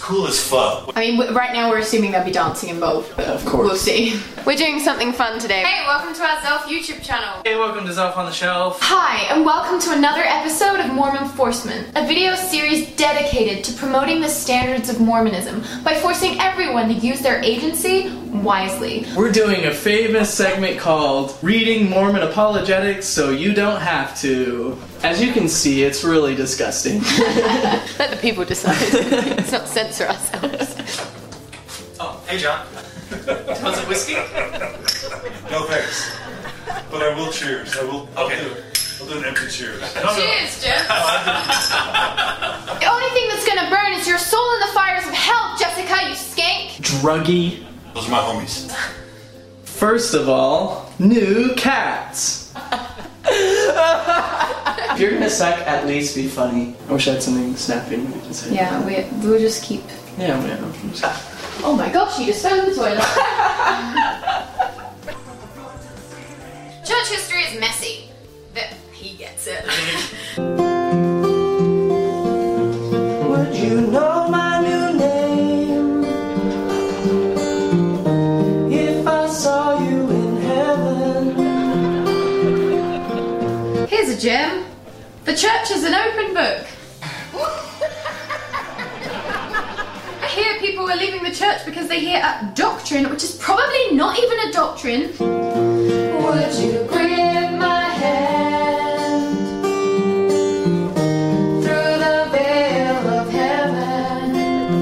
cool as fuck. I mean, right now we're assuming there'll be dancing involved, but of course. we'll see. We're doing something fun today. Hey, welcome to our Zelf YouTube channel. Hey, welcome to Zelf on the Shelf. Hi, and welcome to another episode of Mormon Forcement, a video series dedicated to promoting the standards of Mormonism by forcing everyone to use their agency wisely. We're doing a famous segment called Reading Mormon Apologetics So You Don't Have To. As you can see, it's really disgusting. Let the people decide. Let's not censor ourselves. Oh, hey John. Was it whiskey? No thanks. But I will cheers. I'll do an empty cheers. Cheers, Jeff. The only thing that's gonna burn is your soul in the fires of hell, Jessica, you skank! Druggy. Those are my homies. First of all, new cats. If you're gonna suck, at least be funny. I wish I had something snappy we could say. Yeah, we'll just keep... Yeah, man. Oh my gosh, you just fell in the toilet. Church history is messy, but he gets it. Would you know my new name if I saw you in heaven? Here's a gem. The church is an open book. I hear people are leaving the church because they hear a doctrine, which is probably not even a doctrine. Would you grip my hand through the veil of heaven?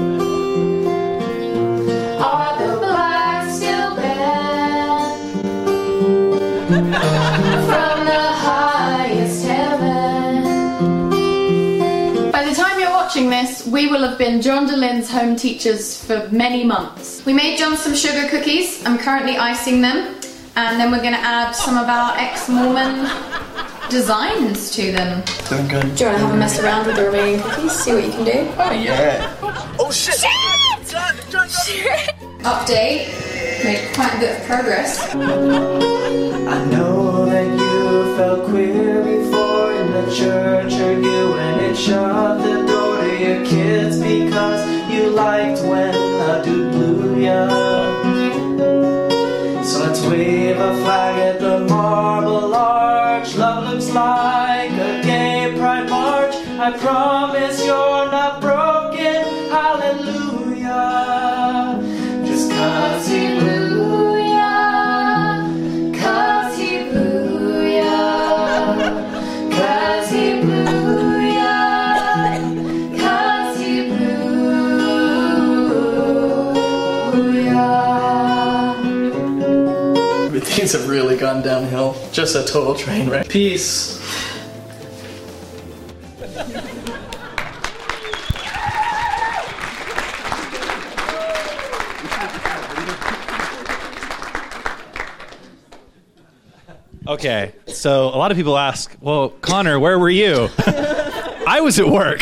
Are the blacks still banned from the highest heaven? By the time you're watching this, we will have been John DeLynne's home teachers for many months. We made John some sugar cookies. I'm currently icing them. And then we're going to add some of our ex-Mormon designs to them. Doing good. Do you want to have a mess around with the remaining cookies? See what you can do? Oh, yeah. Oh shit! John! Update. Made quite a bit of progress. I know that you felt queer before in the church, or you went and shut the door to your kids because you liked when a dude blew ya. So let's wave a flag at the Marble Arch. Love looks like a gay pride march. I promise you're not broken. Hallelujah. Just 'cause he blew ya. 'Cause he blew ya. 'Cause he blew ya. 'Cause he blew ya. Things have really gone downhill. Just a total train wreck. Peace. Okay, so a lot of people ask, well, Connor, where were you? I was at work.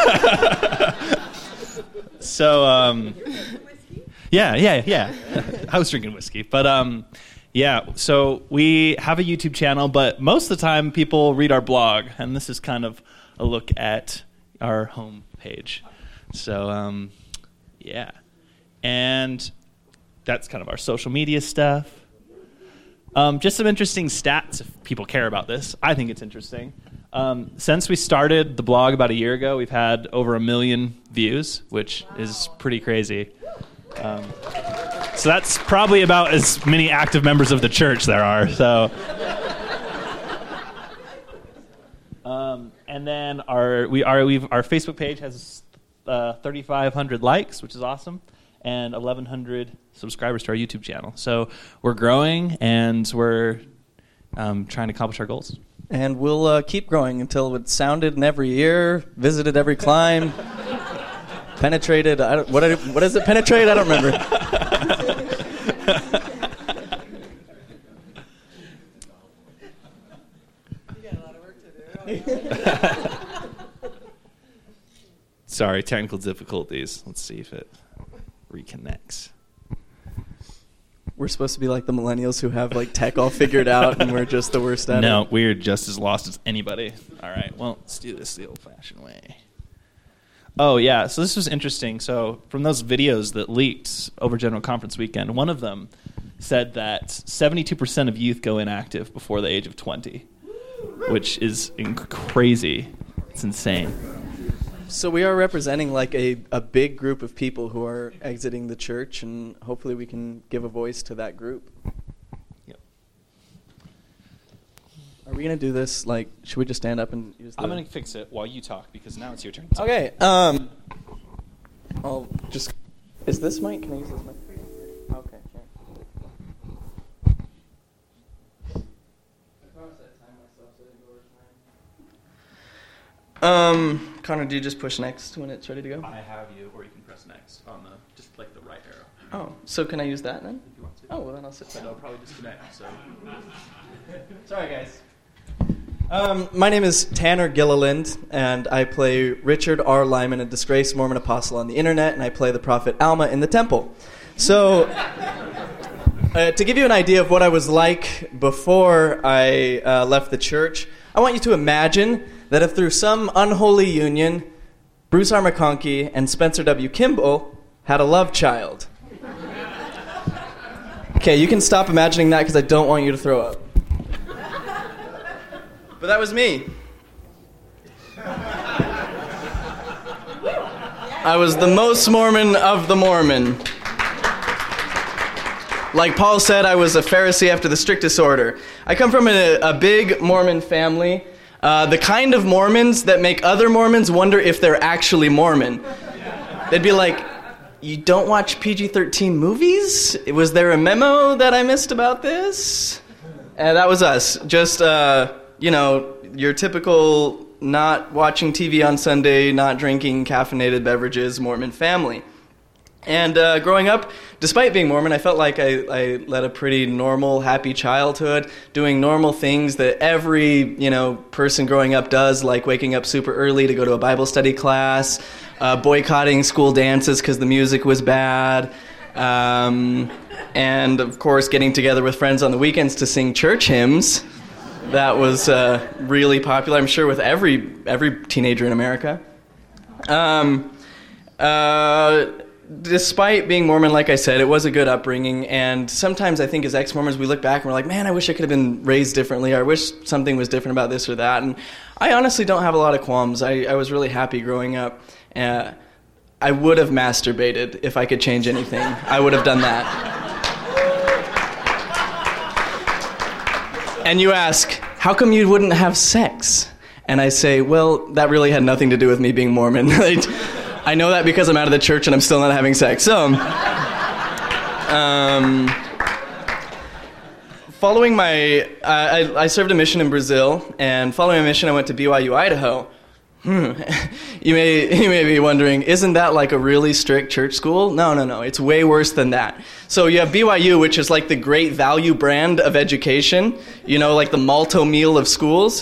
So, yeah. I was drinking whiskey. But, yeah, so we have a YouTube channel, but most of the time people read our blog, and this is kind of a look at our home page. So, yeah. And that's kind of our social media stuff. Just some interesting stats if people care about this. I think it's interesting. Since we started the blog about a year ago, we've had over 1 million views, which is pretty crazy. So that's probably about as many active members of the church there are. So, and then our Facebook page has 3,500 likes, which is awesome, and 1,100 subscribers to our YouTube channel. So we're growing, and we're trying to accomplish our goals. And we'll keep growing until it's sounded in every ear, visited every clime, penetrated. What is it? Penetrate? I don't remember. You got a lot of work to do. Sorry, technical difficulties. Let's see if it reconnects. We're supposed to be like the millennials who have like tech all figured out, and we're just the worst at it. No, we're just as lost as anybody. All right, well, let's do this the old-fashioned way. Oh, yeah. So this was interesting. So from those videos that leaked over General Conference weekend, one of them said that 72% of youth go inactive before the age of 20, which is crazy. It's insane. So we are representing like a big group of people who are exiting the church, and hopefully we can give a voice to that group. Yep. Are we going to do this, like, should we just stand up and use the... I'm going to fix it while you talk, because now it's your turn. Okay. I'll just... Is this mic? Can I use this mic? Okay, sure. I promised I'd time myself so I didn't go over time. Connor, do you just push next when it's ready to go? I have you, or you can press next on the, just like the right arrow. Oh, so can I use that then? If you want to. Oh, well then I'll sit But I'll down. probably disconnect, so. Sorry, guys. My name is Tanner Gilliland, and I play Richard R. Lyman, a disgraced Mormon apostle on the internet, and I play the prophet Alma in the temple. So, to give you an idea of what I was like before I left the church, I want you to imagine that if through some unholy union, Bruce R. McConkie and Spencer W. Kimball had a love child. Okay, you can stop imagining that because I don't want you to throw up. But that was me. I was the most Mormon of the Mormon. Like Paul said, I was a Pharisee after the strictest order. I come from a big Mormon family, the kind of Mormons that make other Mormons wonder if they're actually Mormon. They'd be like, you don't watch PG-13 movies? Was there a memo that I missed about this? And that was us. Just, your typical not watching TV on Sunday, not drinking caffeinated beverages Mormon family. And growing up, despite being Mormon, I felt like I led a pretty normal, happy childhood, doing normal things that every, person growing up does, like waking up super early to go to a Bible study class, boycotting school dances because the music was bad, and, of course, getting together with friends on the weekends to sing church hymns. That was really popular, I'm sure, with every teenager in America. Despite being Mormon, like I said, it was a good upbringing, and sometimes I think as ex-Mormons we look back and we're like, man, I wish I could have been raised differently, or I wish something was different about this or that, and I honestly don't have a lot of qualms. I was really happy growing up. I would have masturbated if I could change anything. I would have done that. And you ask, how come you wouldn't have sex? And I say, well, that really had nothing to do with me being Mormon. I know that because I'm out of the church and I'm still not having sex. So, following my, I served a mission in Brazil, and following my mission, I went to BYU, Idaho. You may be wondering, isn't that like a really strict church school? No. It's way worse than that. So you have BYU, which is like the Great Value brand of education, like the Malto meal of schools.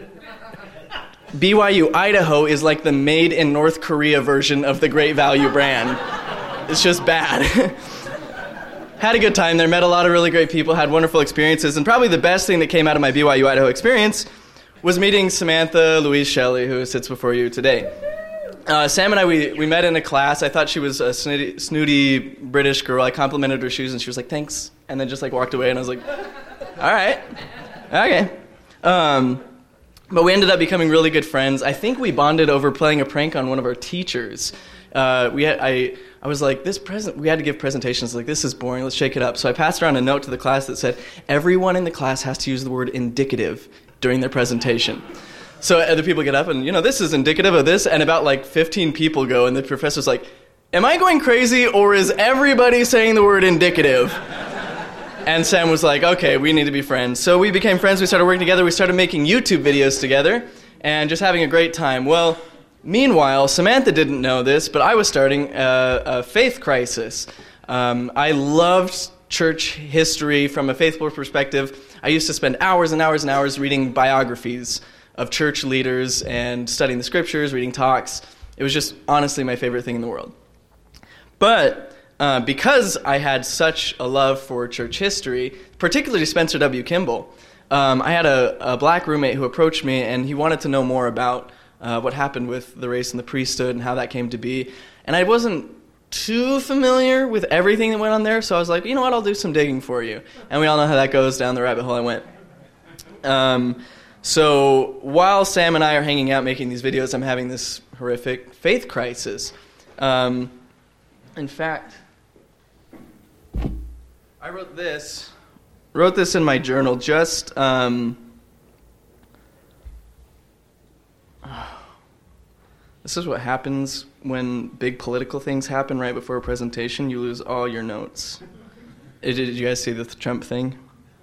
BYU Idaho is like the made in North Korea version of the Great Value brand. It's just bad. Had a good time there, met a lot of really great people, had wonderful experiences, and probably the best thing that came out of my BYU Idaho experience was meeting Samantha Louise Shelley, who sits before you today. Sam and I, we met in a class. I thought she was a snooty British girl. I complimented her shoes, and she was like, thanks, and then just walked away, and I was like, all right, okay. But we ended up becoming really good friends. I think we bonded over playing a prank on one of our teachers. I was like, we had to give presentations. Like, this is boring. Let's shake it up. So I passed around a note to the class that said, everyone in the class has to use the word indicative during their presentation. So other people get up and, this is indicative of this. And about 15 people go, and the professor's like, am I going crazy, or is everybody saying the word indicative? And Sam was like, okay, we need to be friends. So we became friends. We started working together. We started making YouTube videos together and just having a great time. Well, meanwhile, Samantha didn't know this, but I was starting a faith crisis. I loved church history from a faithful perspective. I used to spend hours and hours and hours reading biographies of church leaders and studying the scriptures, reading talks. It was just honestly my favorite thing in the world. But because I had such a love for church history, particularly Spencer W. Kimball, I had a black roommate who approached me, and he wanted to know more about what happened with the race and the priesthood and how that came to be. And I wasn't too familiar with everything that went on there, so I was like, you know what, I'll do some digging for you. And we all know how that goes, down the rabbit hole I went. So while Sam and I are hanging out making these videos, I'm having this horrific faith crisis. In fact, I wrote this in my journal just... This is what happens when big political things happen right before a presentation. You lose all your notes. Did you guys see the Trump thing?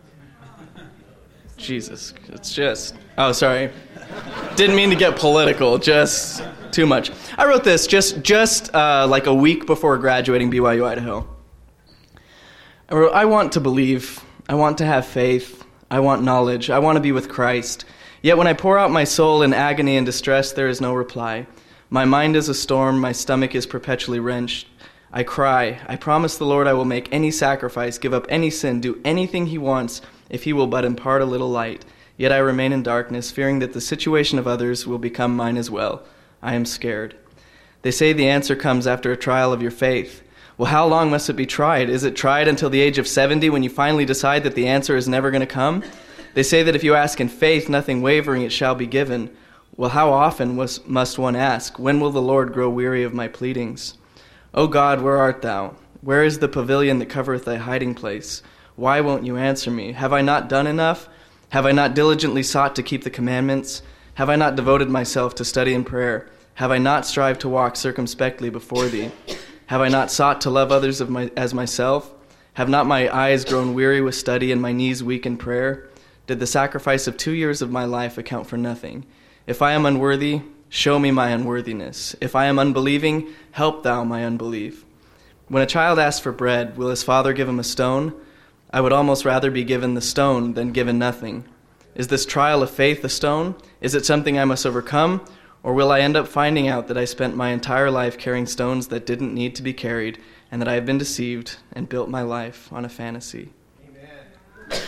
Jesus, it's just... Oh, sorry. Didn't mean to get political, just too much. I wrote this just like a week before graduating BYU Idaho. I wrote, I want to believe, I want to have faith, I want knowledge, I want to be with Christ. Yet when I pour out my soul in agony and distress, there is no reply. My mind is a storm, my stomach is perpetually wrenched. I cry, I promise the Lord I will make any sacrifice, give up any sin, do anything he wants, if he will but impart a little light. Yet I remain in darkness, fearing that the situation of others will become mine as well. I am scared. They say the answer comes after a trial of your faith. Well, how long must it be tried? Is it tried until the age of 70 when you finally decide that the answer is never going to come? They say that if you ask in faith, nothing wavering, it shall be given. Well, how often must one ask? When will the Lord grow weary of my pleadings? O God, where art thou? Where is the pavilion that covereth thy hiding place? Why won't you answer me? Have I not done enough? Have I not diligently sought to keep the commandments? Have I not devoted myself to study and prayer? Have I not strived to walk circumspectly before thee? Have I not sought to love others as myself? Have not my eyes grown weary with study and my knees weak in prayer? Did the sacrifice of 2 years of my life account for nothing? If I am unworthy, show me my unworthiness. If I am unbelieving, help thou my unbelief. When a child asks for bread, will his father give him a stone? I would almost rather be given the stone than given nothing. Is this trial of faith a stone? Is it something I must overcome? Or will I end up finding out that I spent my entire life carrying stones that didn't need to be carried, and that I have been deceived and built my life on a fantasy? Amen.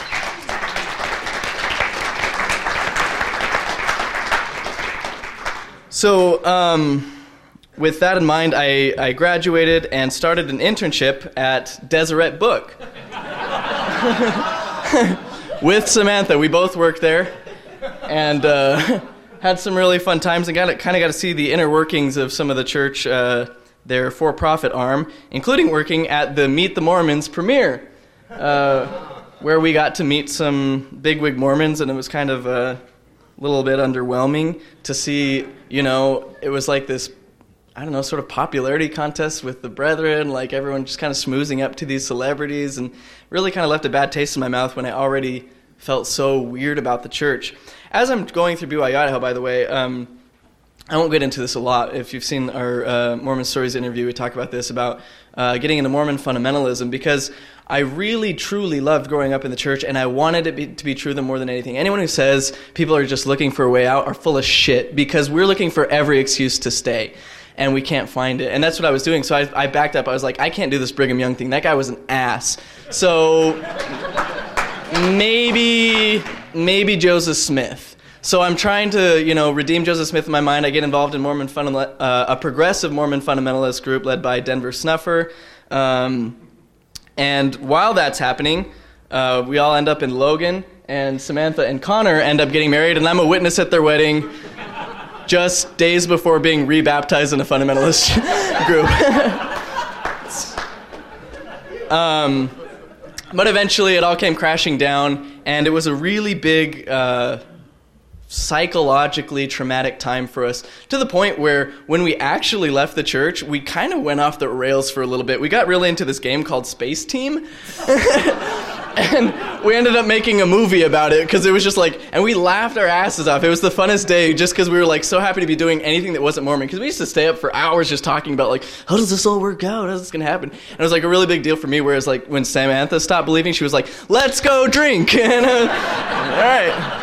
So, with that in mind, I graduated and started an internship at Deseret Book. With Samantha. We both worked there and had some really fun times and kind of got to see the inner workings of some of the church, their for-profit arm, including working at the Meet the Mormons premiere, where we got to meet some bigwig Mormons, and it was kind of a little bit underwhelming to see, it was like this, sort of popularity contest with the brethren, like everyone just kind of schmoozing up to these celebrities, and really kind of left a bad taste in my mouth when I already felt so weird about the church. As I'm going through BYU Idaho, by the way, I won't get into this a lot. If you've seen our Mormon Stories interview, we talk about this, about getting into Mormon fundamentalism, because I really, truly loved growing up in the church, and I wanted it to be true more than anything. Anyone who says people are just looking for a way out are full of shit, because we're looking for every excuse to stay, and we can't find it. And that's what I was doing, so I backed up. I was like, I can't do this Brigham Young thing. That guy was an ass. So maybe Joseph Smith. So I'm trying to, redeem Joseph Smith in my mind. I get involved in a progressive Mormon fundamentalist group led by Denver Snuffer. And while that's happening, we all end up in Logan, and Samantha and Connor end up getting married, and I'm a witness at their wedding just days before being rebaptized in a fundamentalist group. But eventually it all came crashing down, and it was a really big psychologically traumatic time for us, to the point where when we actually left the church, we kind of went off the rails for a little bit. We got really into this game called Space Team, and we ended up making a movie about it, because it was just like, and we laughed our asses off. It was the funnest day, just because we were like so happy to be doing anything that wasn't Mormon, because we used to stay up for hours just talking about like, how does this all work out? How's this going to happen? And it was like a really big deal for me, whereas like when Samantha stopped believing, she was like, let's go drink. And all right.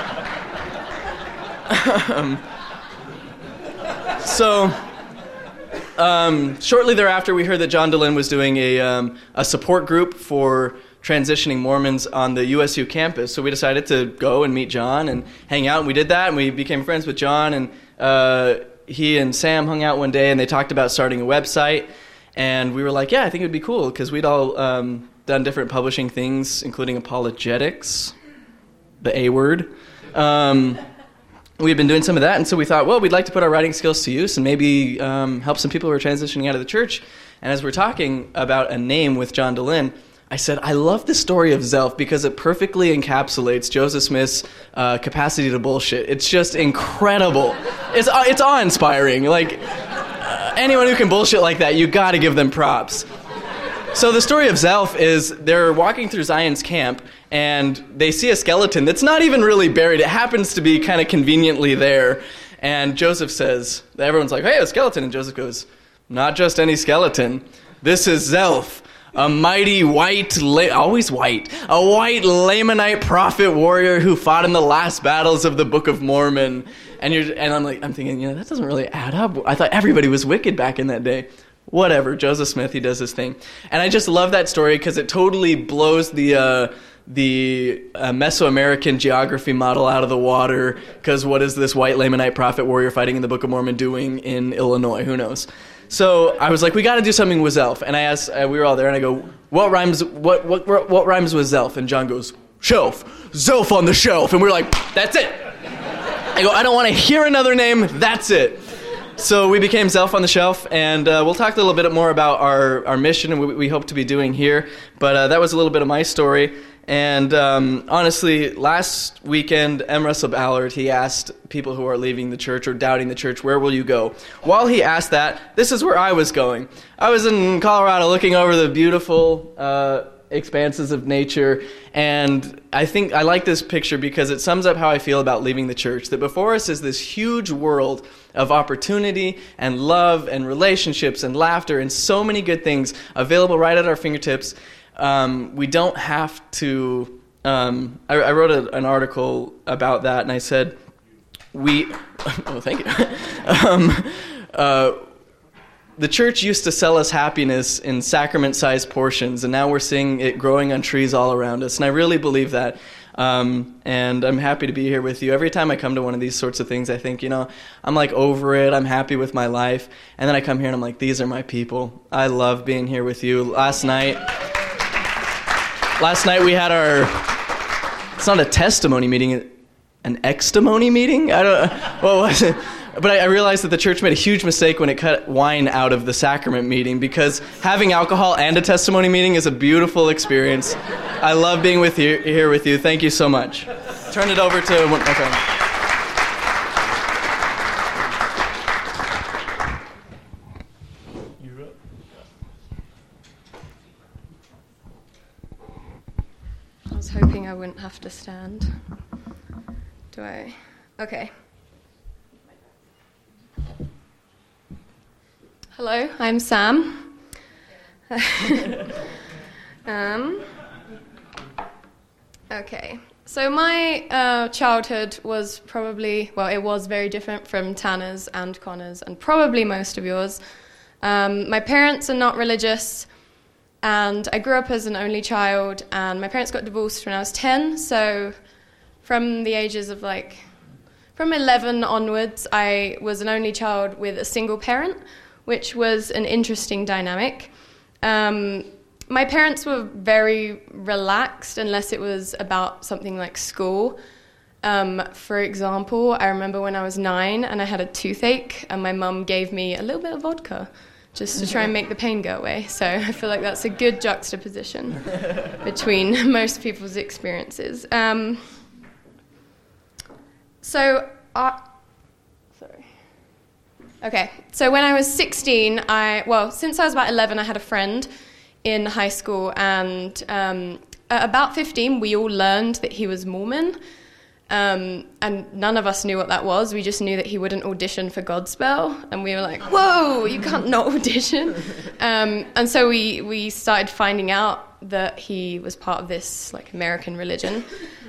Shortly thereafter, we heard that John Dehlin was doing a support group for transitioning Mormons on the USU campus. So we decided to go and meet John and hang out, and we did that, and we became friends with John, and he and Sam hung out one day, and they talked about starting a website. And we were like, yeah, I think it would be cool, because we'd all done different publishing things, including apologetics, the A word. We've been doing some of that, and so we thought, well, we'd like to put our writing skills to use and maybe help some people who are transitioning out of the church. And as we're talking about a name with John DeLynn, I said, I love the story of Zelf because it perfectly encapsulates Joseph Smith's capacity to bullshit. It's just incredible. It's awe-inspiring. Like, anyone who can bullshit like that, you got to give them props. So the story of Zelf is they're walking through Zion's camp, and they see a skeleton that's not even really buried. It happens to be kind of conveniently there. And Joseph says, everyone's like, hey, a skeleton. And Joseph goes, not just any skeleton. This is Zelf, a mighty white, always white, a white Lamanite prophet warrior who fought in the last battles of the Book of Mormon. And I'm thinking, that doesn't really add up. I thought everybody was wicked back in that day. Whatever, Joseph Smith, he does his thing. And I just love that story because it totally blows the Mesoamerican geography model out of the water, because what is this white Lamanite prophet warrior fighting in the Book of Mormon doing in Illinois? Who knows? So I was like, we got to do something with Zelf. And I asked, we were all there, and I go, what rhymes with Zelf? And John goes, shelf, Zelf on the shelf. And we were like, that's it. I go, I don't want to hear another name, that's it. So we became Zelf on the Shelf, and we'll talk a little bit more about our mission and what we hope to be doing here. But that was a little bit of my story. And honestly, last weekend, M. Russell Ballard, he asked people who are leaving the church or doubting the church, where will you go? While he asked that, this is where I was going. I was in Colorado looking over the beautiful expanses of nature, and I think I like this picture because it sums up how I feel about leaving the church, that before us is this huge world of opportunity and love and relationships and laughter and so many good things available right at our fingertips. We don't have to... I wrote an article about that, and I said, oh, thank you. The church used to sell us happiness in sacrament-sized portions, and now we're seeing it growing on trees all around us, and I really believe that. And I'm happy to be here with you. Every time I come to one of these sorts of things, I think, I'm like over it, I'm happy with my life, and then I come here and I'm like, these are my people. I love being here with you. Last night we had it's not a testimony meeting, an extimony meeting? What was it? But I realized that the church made a huge mistake when it cut wine out of the sacrament meeting, because having alcohol and a testimony meeting is a beautiful experience. I love being here with you. Thank you so much. Turn it over to... Okay. I was hoping I wouldn't have to stand. Do I? Okay. Hello, I'm Sam. Okay, so my childhood was it was very different from Tanner's and Connor's and probably most of yours. My parents are not religious, and I grew up as an only child, and my parents got divorced when I was 10, so from the ages of from 11 onwards, I was an only child with a single parent, which was an interesting dynamic. My parents were very relaxed unless it was about something like school. For example, I remember when I was 9 and I had a toothache, and my mum gave me a little bit of vodka just to try and make the pain go away. So I feel like that's a good juxtaposition between most people's experiences. Okay, so when I was 16, since I was about 11, I had a friend in high school, and at about 15, we all learned that he was Mormon, and none of us knew what that was. We just knew that he wouldn't audition for Godspell, and we were like, whoa, you can't not audition. And so we started finding out that he was part of this American religion.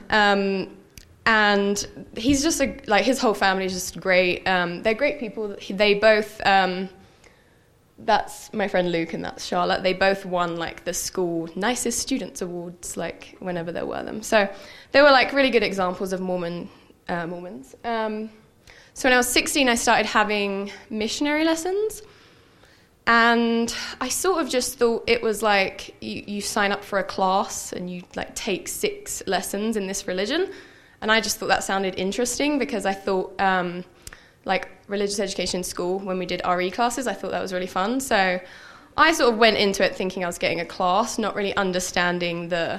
And he's just his whole family is just great. They're great people. They both, that's my friend Luke and that's Charlotte. They both won the school nicest students awards, whenever there were them. So they were really good examples of Mormons. So when I was 16, I started having missionary lessons. And I sort of just thought it was like you sign up for a class and you like take 6 lessons in this religion. And I just thought that sounded interesting because I thought like religious education school, when we did RE classes, I thought that was really fun. So I sort of went into it thinking I was getting a class, not really understanding the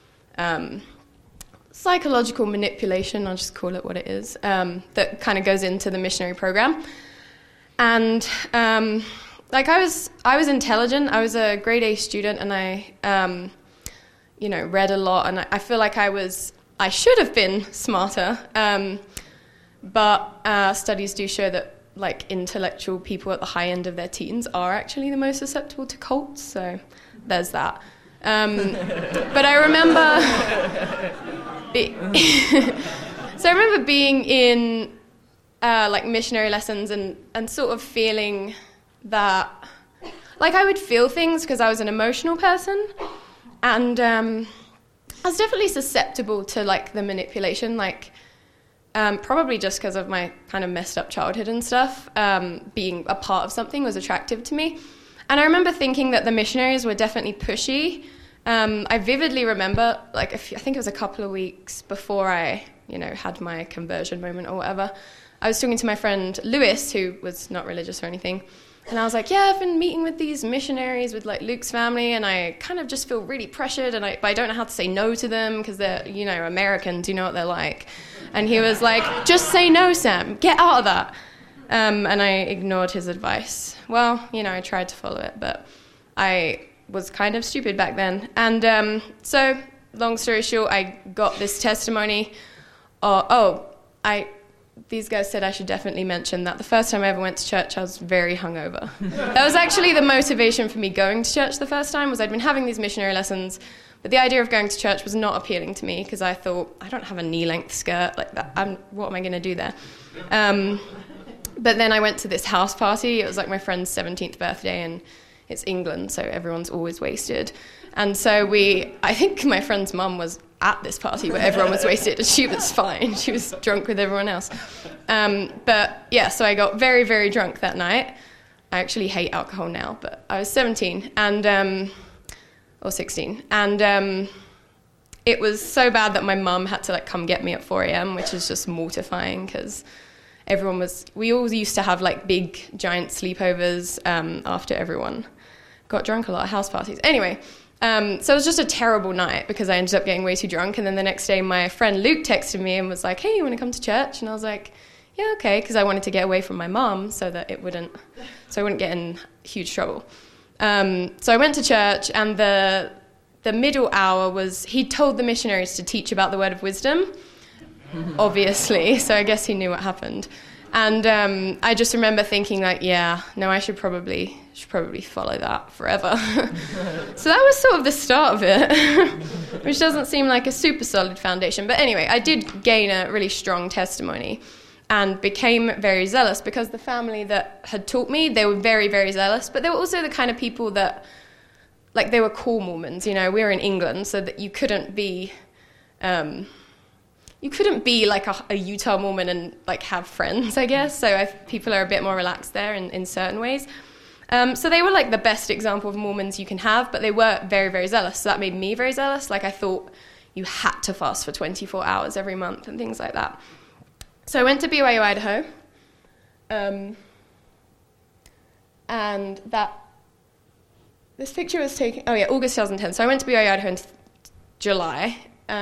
psychological manipulation, I'll just call it what it is, that kind of goes into the missionary program. And like I was intelligent. I was a grade A student, and I read a lot, and I feel like I should have been smarter. But studies do show that like intellectual people at the high end of their teens are actually the most susceptible to cults. So there's that. But I remember, so I remember being in like missionary lessons and sort of feeling that, like I would feel things because I was an emotional person, and I was definitely susceptible to like the manipulation, like probably just because of my kind of messed up childhood and stuff. Being a part of something was attractive to me. And I remember thinking that the missionaries were definitely pushy. I vividly remember, like, I think it was a couple of weeks before I, had my conversion moment or whatever, I was talking to my friend Lewis, who was not religious or anything, and I was like, yeah, I've been meeting with these missionaries with, like, Luke's family, and I kind of just feel really pressured, but I don't know how to say no to them because they're, Americans, you know what they're like. And he was like, just say no, Sam, get out of that. And I ignored his advice. Well, I tried to follow it, but I was kind of stupid back then. And so, long story short, I got this testimony. These guys said I should definitely mention that the first time I ever went to church, I was very hungover. That was actually the motivation for me going to church the first time, was I'd been having these missionary lessons, but the idea of going to church was not appealing to me because I thought, I don't have a knee-length skirt like that. What am I going to do there? But then I went to this house party. It was like my friend's 17th birthday, and it's England, so everyone's always wasted. And so I think my friend's mum was at this party where everyone was wasted, and she was fine. She was drunk with everyone else. But yeah, so I got very, very drunk that night. I actually hate alcohol now, but I was 17 or 16. And it was so bad that my mum had to come get me at 4 a.m., which is just mortifying because we all used to have big giant sleepovers after everyone got drunk a lot at house parties. Anyway, so it was just a terrible night because I ended up getting way too drunk. And then the next day, my friend Luke texted me and was like, hey, you want to come to church? And I was like, yeah, okay, because I wanted to get away from my mom so I wouldn't get in huge trouble. So I went to church, and the middle hour was, he told the missionaries to teach about the word of wisdom, obviously, so I guess he knew what happened. And I just remember thinking I should probably follow that forever. So that was sort of the start of it, which doesn't seem like a super solid foundation. But anyway, I did gain a really strong testimony and became very zealous because the family that had taught me, they were very, very zealous, but they were also the kind of people that, they were cool Mormons, we were in England, so that you couldn't be like a Utah Mormon and have friends, I guess. So people are a bit more relaxed there in certain ways. So they were the best example of Mormons you can have, but they were very, very zealous. So that made me very zealous. I thought you had to fast for 24 hours every month and things like that. So I went to BYU, Idaho. And this picture was taken, August 2010. So I went to BYU, Idaho in July.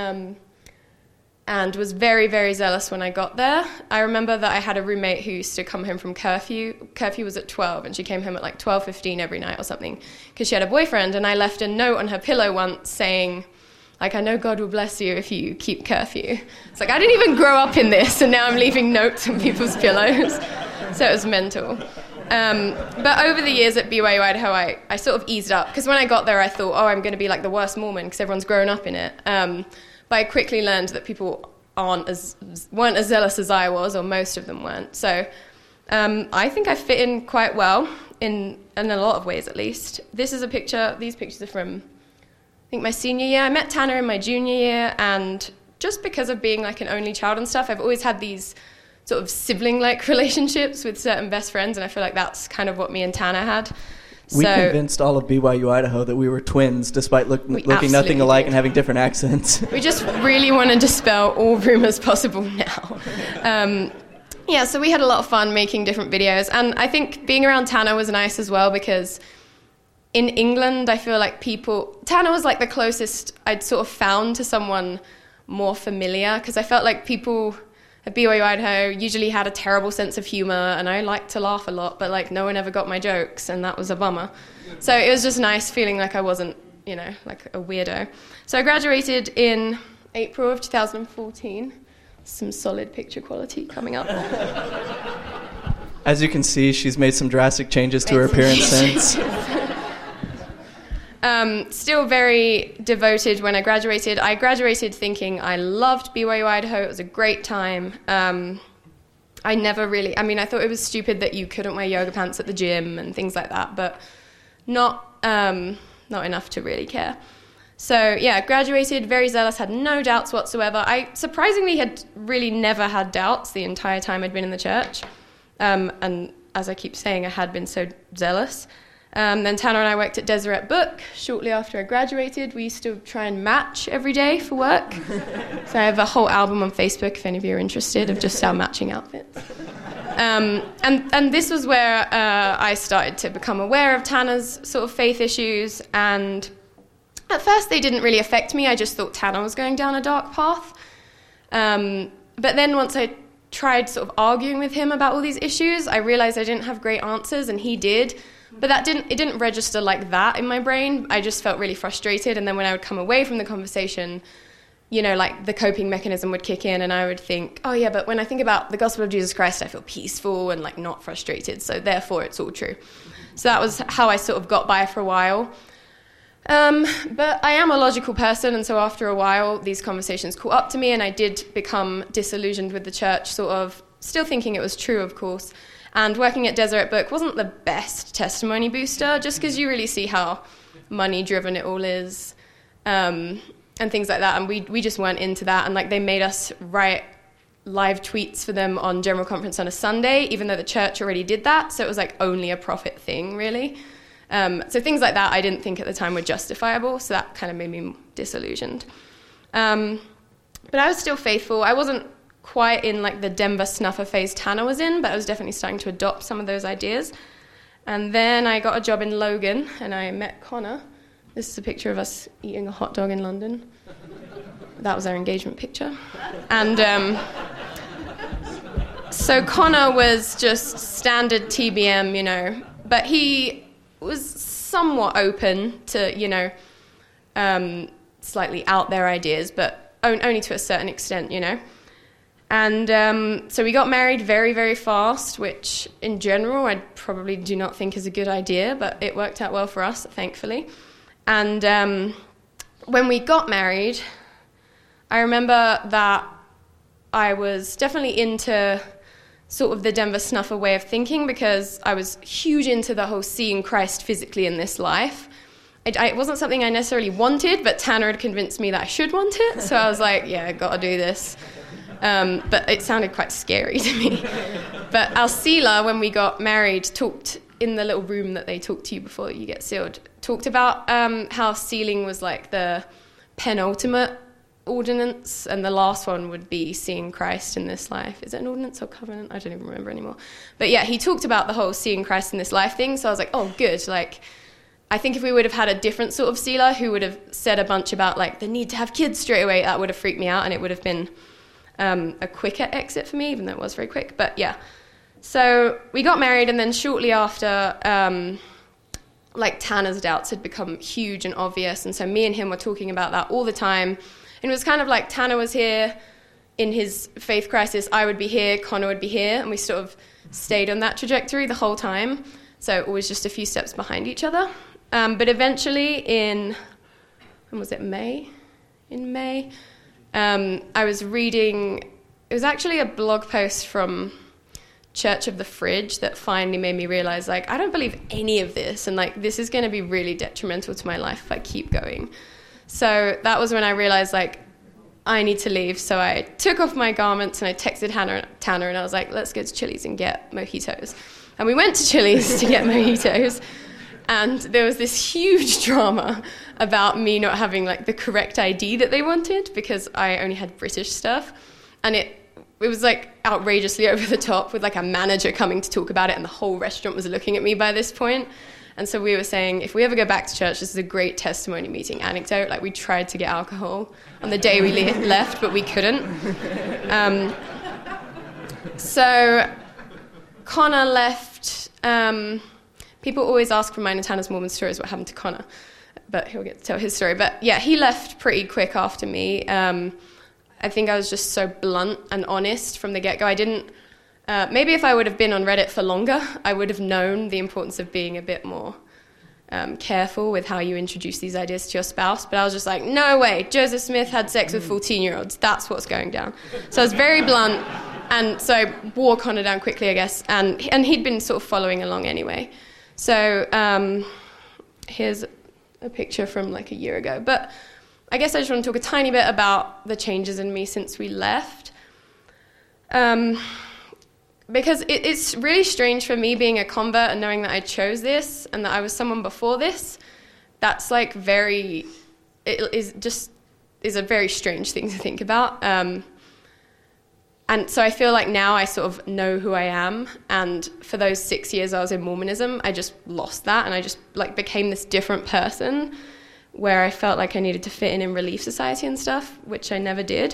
And was very, very zealous when I got there. I remember that I had a roommate who used to come home from curfew. Curfew was at 12, and she came home at 12:15 every night or something, because she had a boyfriend, and I left a note on her pillow once saying, I know God will bless you if you keep curfew. It's I didn't even grow up in this, and now I'm leaving notes on people's pillows. So it was mental. But over the years at BYU, Idaho, I sort of eased up, because when I got there, I thought, I'm going to be the worst Mormon, because everyone's grown up in it. But I quickly learned that people weren't as zealous as I was, or most of them weren't. So I think I fit in quite well, in a lot of ways at least. This is a picture, these pictures are from, I think, my senior year. I met Tanner in my junior year, and just because of being an only child and stuff, I've always had these sort of sibling-like relationships with certain best friends, and I feel like that's kind of what me and Tanner had. We convinced all of BYU Idaho that we were twins, despite looking nothing alike and having different accents. We just really want to dispel all rumors possible now. Yeah, so we had a lot of fun making different videos, and I think being around Tanner was nice as well, because in England, I feel like Tanner was like the closest I'd sort of found to someone more familiar, because I felt like people at BYU Idaho usually had a terrible sense of humor, and I liked to laugh a lot, but like no one ever got my jokes, and that was a bummer. So it was just nice feeling like I wasn't, like a weirdo. So I graduated in April of 2014. Some solid picture quality coming up. As you can see, she's made some drastic changes to her appearance since. Still very devoted when I graduated. I graduated thinking I loved BYU Idaho. It was a great time. I never really... I thought it was stupid that you couldn't wear yoga pants at the gym and things like that, but not enough to really care. So, yeah, graduated, very zealous, had no doubts whatsoever. I surprisingly had really never had doubts the entire time I'd been in the church. And as I keep saying, I had been so zealous. Then Tanner and I worked at Deseret Book. Shortly after I graduated, we used to try and match every day for work. So I have a whole album on Facebook, if any of you are interested, of just our matching outfits. And this was where I started to become aware of Tanner's sort of faith issues, and at first they didn't really affect me. I just thought Tanner was going down a dark path. But then once I tried sort of arguing with him about all these issues, I realized I didn't have great answers, and he did. But it didn't register like that in my brain. I just felt really frustrated, and then when I would come away from the conversation, like the coping mechanism would kick in, and I would think, oh yeah, but when I think about the gospel of Jesus Christ, I feel peaceful and like not frustrated, so therefore it's all true. So that was how I sort of got by for a while. But I am a logical person, and so after a while, these conversations caught up to me, and I did become disillusioned with the church, sort of still thinking it was true, of course. And working at Deseret Book wasn't the best testimony booster, just because you really see how money-driven it all is, and things like that. And we just weren't into that. And like they made us write live tweets for them on General Conference on a Sunday, even though the church already did that. So it was like only a profit thing, really. So things like that I didn't think at the time were justifiable. So that kind of made me disillusioned. But I was still faithful. I wasn't quite in like the Denver snuffer phase Tanner was in, but I was definitely starting to adopt some of those ideas. And then I got a job in Logan, and I met Connor. This is a picture of us eating a hot dog in London. That was our engagement picture. And so Connor was just standard TBM, but he was somewhat open to, slightly out there ideas, but only to a certain extent, And so we got married very, very fast, which in general I probably do not think is a good idea, but it worked out well for us, thankfully. And when we got married, I remember that I was definitely into sort of the Denver snuffer way of thinking, because I was huge into the whole seeing Christ physically in this life. It wasn't something I necessarily wanted, but Tanner had convinced me that I should want it, so I was like, yeah, I gotta do this. But it sounded quite scary to me. But Alcila, when we got married, talked in the little room that they talk to you before you get sealed, talked about how sealing was like the penultimate ordinance, and the last one would be seeing Christ in this life. Is it an ordinance or covenant? I don't even remember anymore. But yeah, he talked about the whole seeing Christ in this life thing, so I was like, oh, good. Like, I think if we would have had a different sort of sealer who would have said a bunch about like the need to have kids straight away, that would have freaked me out, and it would have been a quicker exit for me, even though it was very quick. But yeah, so we got married, and then shortly after, like Tanner's doubts had become huge and obvious, and so me and him were talking about that all the time. And it was kind of like Tanner was here in his faith crisis, I would be here, Connor would be here, and we sort of stayed on that trajectory the whole time. So always just a few steps behind each other. But eventually when was it, May? In May, I was reading, it was actually a blog post from Church of the Fridge that finally made me realize, like, I don't believe any of this, and like this is going to be really detrimental to my life if I keep going. So that was when I realized, like, I need to leave. So I took off my garments and I texted Tanner and I was like, let's go to Chili's and get mojitos. And we went to Chili's to get mojitos. And there was this huge drama about me not having like the correct ID that they wanted because I only had British stuff. And it was like outrageously over the top with like a manager coming to talk about it and the whole restaurant was looking at me by this point. And so we were saying, if we ever go back to church, this is a great testimony meeting anecdote. Like, we tried to get alcohol on the day we left, but we couldn't. So Connor left. People always ask from mine and Tanner's Mormon stories what happened to Connor, but he'll get to tell his story. But yeah, he left pretty quick after me. I think I was just so blunt and honest from the get-go. I didn't... maybe if I would have been on Reddit for longer, I would have known the importance of being a bit more careful with how you introduce these ideas to your spouse. But I was just like, no way, Joseph Smith had sex with 14-year-olds. That's what's going down. So I was very blunt, and so I wore Connor down quickly, I guess. And he'd been sort of following along anyway. So here's a picture from like a year ago. But I guess I just want to talk a tiny bit about the changes in me since we left. Because it's really strange for me being a convert and knowing that I chose this and that I was someone before this. That's like it is a very strange thing to think about. And so I feel like now I sort of know who I am. And for those 6 years I was in Mormonism, I just lost that. And I just like became this different person where I felt like I needed to fit in Relief Society and stuff, which I never did.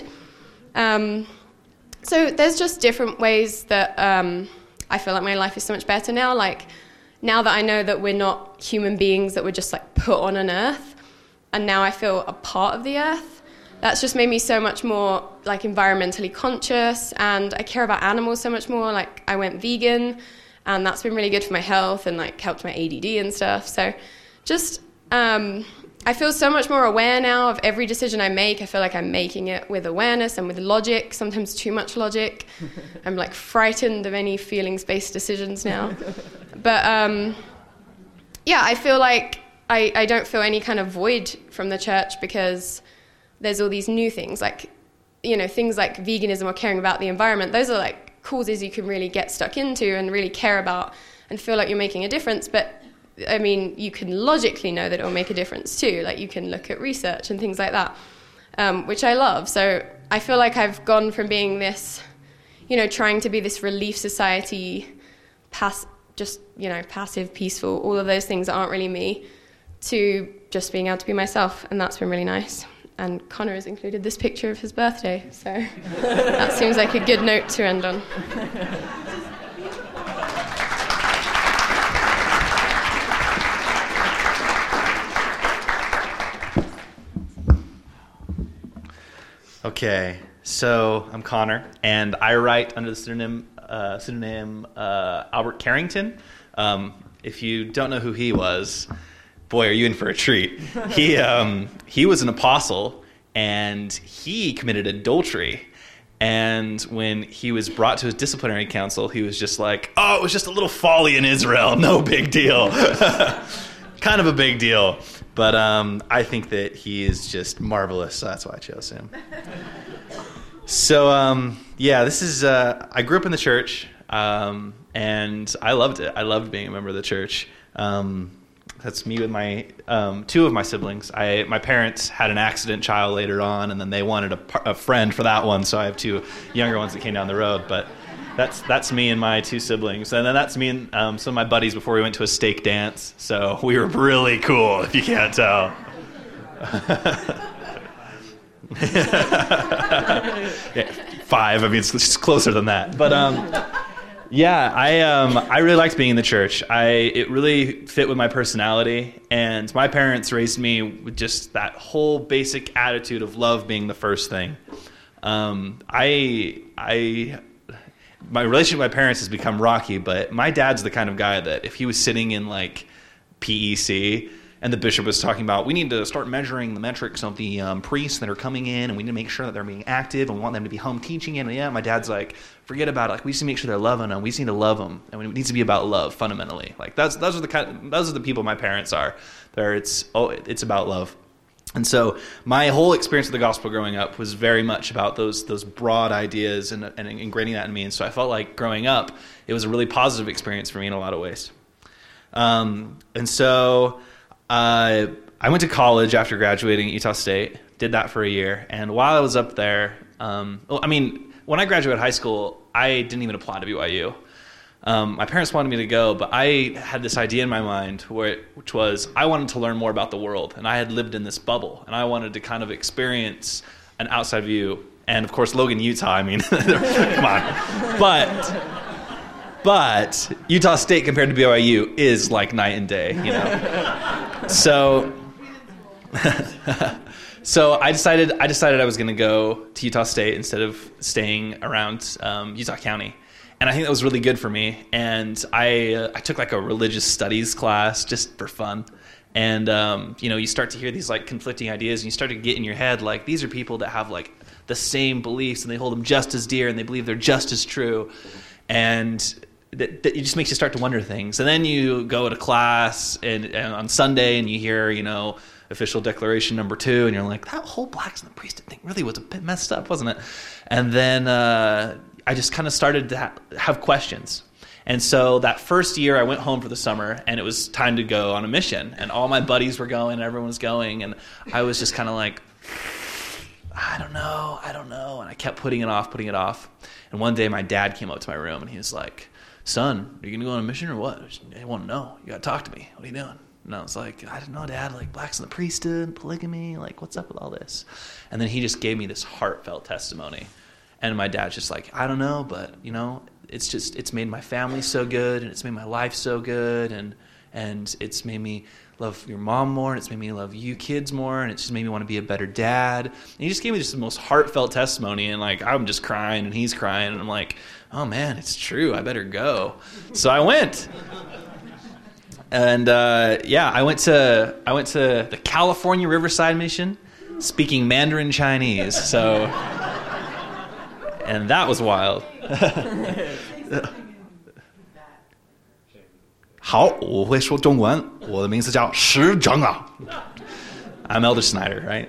So there's just different ways that I feel like my life is so much better now. Like, now that I know that we're not human beings that were just like put on an earth, and now I feel a part of the earth, that's just made me so much more like environmentally conscious, and I care about animals so much more. Like, I went vegan, and that's been really good for my health and like helped my ADD and stuff. So just... I feel so much more aware now of every decision I make. I feel like I'm making it with awareness and with logic, sometimes too much logic. I'm like frightened of any feelings-based decisions now. But yeah, I feel like I don't feel any kind of void from the church because there's all these new things, like, you know, things like veganism or caring about the environment. Those are like causes you can really get stuck into and really care about and feel like you're making a difference. But I mean, you can logically know that it will make a difference too. Like, you can look at research and things like that, which I love. So I feel like I've gone from being this, you know, trying to be this Relief Society, passive, peaceful, all of those things that aren't really me, to just being able to be myself. And that's been really nice. And Connor has included this picture of his birthday. So that seems like a good note to end on. Okay, so I'm Connor, and I write under the pseudonym Albert Carrington. If you don't know who he was, boy, are you in for a treat. He was an apostle, and he committed adultery. And when he was brought to his disciplinary council, he was just like, oh, it was just a little folly in Israel, no big deal. Kind of a big deal. But I think that he is just marvelous, so that's why I chose him. So, yeah, this is... I grew up in the church, and I loved it. I loved being a member of the church. That's me with my two of my siblings. My parents had an accident child later on, and then they wanted a friend for that one, so I have two younger ones that came down the road. But that's me and my two siblings. And then that's me and some of my buddies before we went to a stake dance. So we were really cool, if you can't tell. Yeah, 5. I mean, it's just closer than that. But yeah, I really liked being in the church. It really fit with my personality. And my parents raised me with just that whole basic attitude of love being the first thing. My relationship with my parents has become rocky, but my dad's the kind of guy that if he was sitting in like PEC and the bishop was talking about, we need to start measuring the metrics of the priests that are coming in, and we need to make sure that they're being active, and we want them to be home teaching it. And yeah, my dad's like, forget about it. Like, we just need to make sure they're loving them. We just need to love them, and it needs to be about love fundamentally. Like those are the people my parents are. It's about love. And so my whole experience with the gospel growing up was very much about those broad ideas and ingraining that in me. And so I felt like growing up, it was a really positive experience for me in a lot of ways. And so I went to college after graduating at Utah State, did that for a year. And while I was up there, when I graduated high school, I didn't even apply to BYU. My parents wanted me to go, but I had this idea in my mind which was I wanted to learn more about the world, and I had lived in this bubble, and I wanted to kind of experience an outside view. And of course, Logan, Utah, I mean, come on. But Utah State compared to BYU is like night and day, you know. So I decided I was going to go to Utah State instead of staying around Utah County. And I think that was really good for me. And I took like a religious studies class just for fun. And, you start to hear these like conflicting ideas, and you start to get in your head, like, these are people that have like the same beliefs, and they hold them just as dear, and they believe they're just as true. And that it just makes you start to wonder things. And then you go to class and on Sunday, and you hear, official declaration number 2, and you're like, that whole blacks and the priesthood thing really was a bit messed up, wasn't it? And then I just kind of started to have questions. And so that first year I went home for the summer, and it was time to go on a mission. And all my buddies were going, and everyone was going, and I was just kind of like, I don't know. And I kept putting it off. And one day my dad came up to my room, and he was like, son, are you going to go on a mission or what? I want to know. You got to talk to me. What are you doing? And I was like, I don't know, Dad, like blacks in the priesthood, polygamy, like what's up with all this? And then he just gave me this heartfelt testimony. And my dad's just like, I don't know, but, it's made my family so good, and it's made my life so good, and it's made me love your mom more, and it's made me love you kids more, and it's just made me want to be a better dad. And he just gave me just the most heartfelt testimony, and like I'm just crying, and he's crying, and I'm like, oh man, it's true, I better go. So I went. And I went to the California Riverside Mission, speaking Mandarin Chinese. So, and that was wild. 好，我会说中文。我的名字叫石长啊。I'm Elder Snyder, right?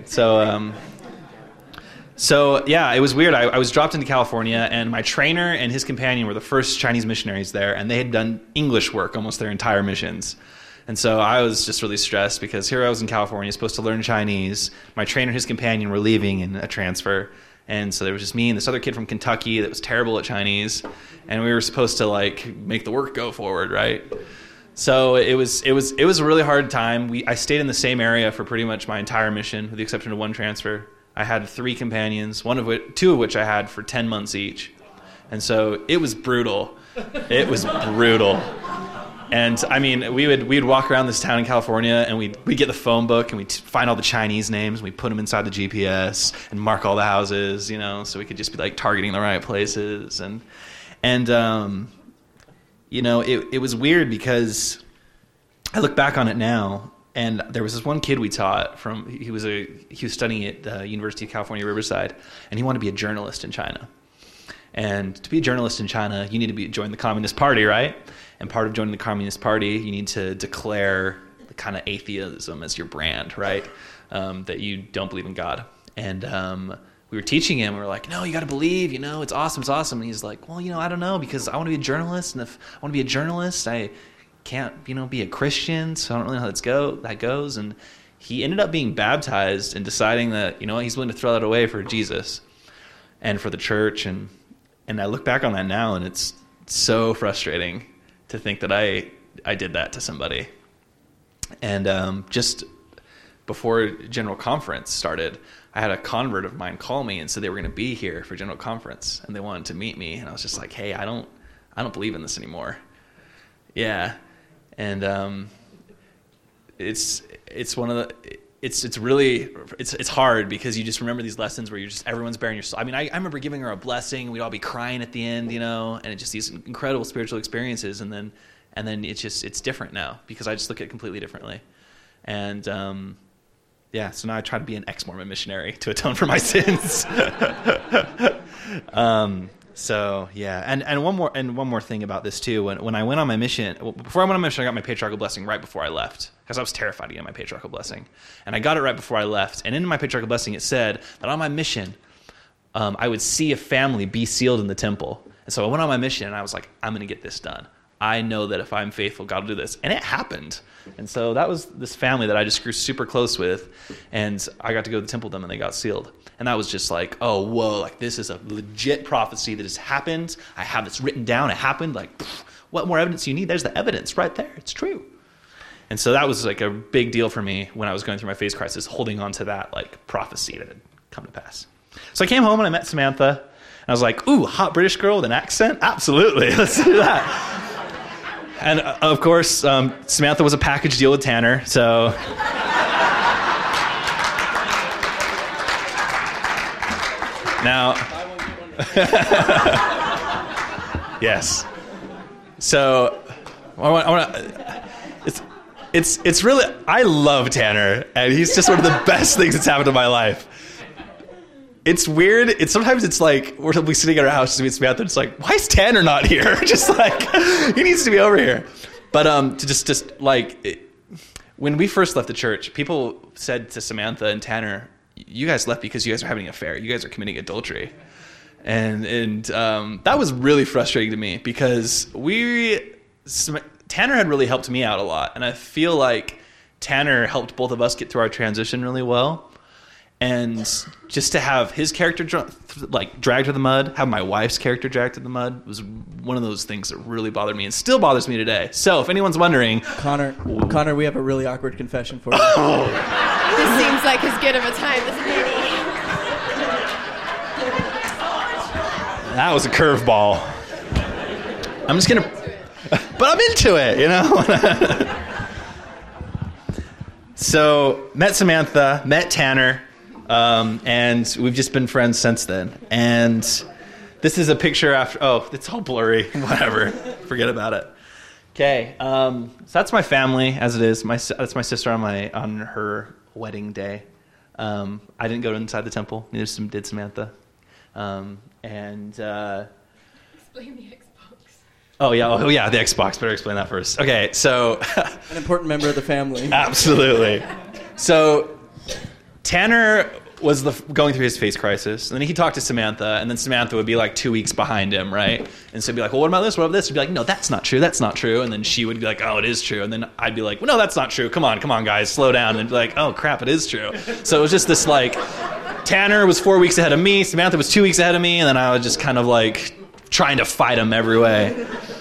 So yeah, it was weird. I was dropped into California, and my trainer and his companion were the first Chinese missionaries there, and they had done English work almost their entire missions. And so I was just really stressed because here I was in California, supposed to learn Chinese. My trainer and his companion were leaving in a transfer. And so there was just me and this other kid from Kentucky that was terrible at Chinese. And we were supposed to like make the work go forward, right? So it was a really hard time. I stayed in the same area for pretty much my entire mission, with the exception of one transfer. I had 3 companions, 2 of which I had for 10 months each. And so it was brutal. It was brutal. And I mean, we'd walk around this town in California, and we'd get the phone book, and we'd find all the Chinese names, and we'd put them inside the GPS and mark all the houses, so we could just be like targeting the right places. And it was weird because I look back on it now, and there was this one kid we taught he was studying at the University of California, Riverside, and he wanted to be a journalist in China. And to be a journalist in China, you need to join the Communist Party, right? And part of joining the Communist Party, you need to declare the kind of atheism as your brand, right? That you don't believe in God. And we were teaching him, we were like, no, you got to believe, it's awesome, it's awesome. And he's like, well, I don't know, because I want to be a journalist, and if I want to be a journalist, I can't, be a Christian, so I don't really know how that goes. And he ended up being baptized and deciding that, he's willing to throw that away for Jesus and for the church. And I look back on that now, and it's so frustrating to think that I did that to somebody. And just before General Conference started, I had a convert of mine call me and said they were going to be here for General Conference, and they wanted to meet me. And I was just like, hey, I don't believe in this anymore. Yeah. And it's one of the... It's really hard because you just remember these lessons where everyone's bearing your soul. I mean, I remember giving her a blessing. We'd all be crying at the end, and it's just these incredible spiritual experiences. And then it's different now because I just look at it completely differently. And so now I try to be an ex-Mormon missionary to atone for my sins. So yeah, and one more thing about this too. When I went on my mission, before I went on my mission, I got my patriarchal blessing right before I left because I was terrified to get my patriarchal blessing, and I got it right before I left. And in my patriarchal blessing, it said that on my mission, I would see a family be sealed in the temple. And so I went on my mission, and I was like, I'm going to get this done. I know that if I'm faithful, God will do this, and it happened. And so that was this family that I just grew super close with, and I got to go to the temple with them, and they got sealed. And that was just like, oh, whoa, like this is a legit prophecy that has happened. I have this written down. It happened. Like, what more evidence do you need? There's the evidence right there. It's true. And so that was like a big deal for me when I was going through my faith crisis, holding on to that like prophecy that had come to pass. So I came home and I met Samantha, and I was like, ooh, hot British girl with an accent? Absolutely. Let's do that. And of course, Samantha was a package deal with Tanner, so... Now, yes. So, I want it's really, I love Tanner, and he's just one of the best things that's happened in my life. It's weird. Sometimes it's like we'll be sitting at our house to meet Samantha, and it's like, why is Tanner not here? Just like he needs to be over here. But to just like when we first left the church, people said to Samantha and Tanner, you guys left because you guys are having an affair. You guys are committing adultery. And that was really frustrating to me because Tanner had really helped me out a lot. And I feel like Tanner helped both of us get through our transition really well. And just to have his character dragged to the mud, have my wife's character dragged to the mud was one of those things that really bothered me and still bothers me today. So if anyone's wondering... Connor, we have a really awkward confession for you. This seems like as good of a time as any. That was a curveball. I'm just going to... But I'm into it, you know? So, met Samantha, met Tanner, and we've just been friends since then. And this is a picture after... Oh, it's all blurry. Whatever. Forget about it. Okay. So that's my family, as it is. That's my sister on her wedding day. I didn't go inside the temple. Neither did Samantha. Explain the Xbox. Oh yeah, the Xbox. Better explain that first. Okay, so an important member of the family. Absolutely. So Tanner was going through his faith crisis, and then he talked to Samantha, and then Samantha would be like 2 weeks behind him, right? And so he'd be like, well, what about this? What about this? He'd be like, no, that's not true. That's not true. And then she would be like, oh, it is true. And then I'd be like, well, no, that's not true. Come on, guys, slow down. And be like, oh, crap, it is true. So it was just this like, Tanner was 4 weeks ahead of me, Samantha was 2 weeks ahead of me, and then I was just kind of like trying to fight him every way.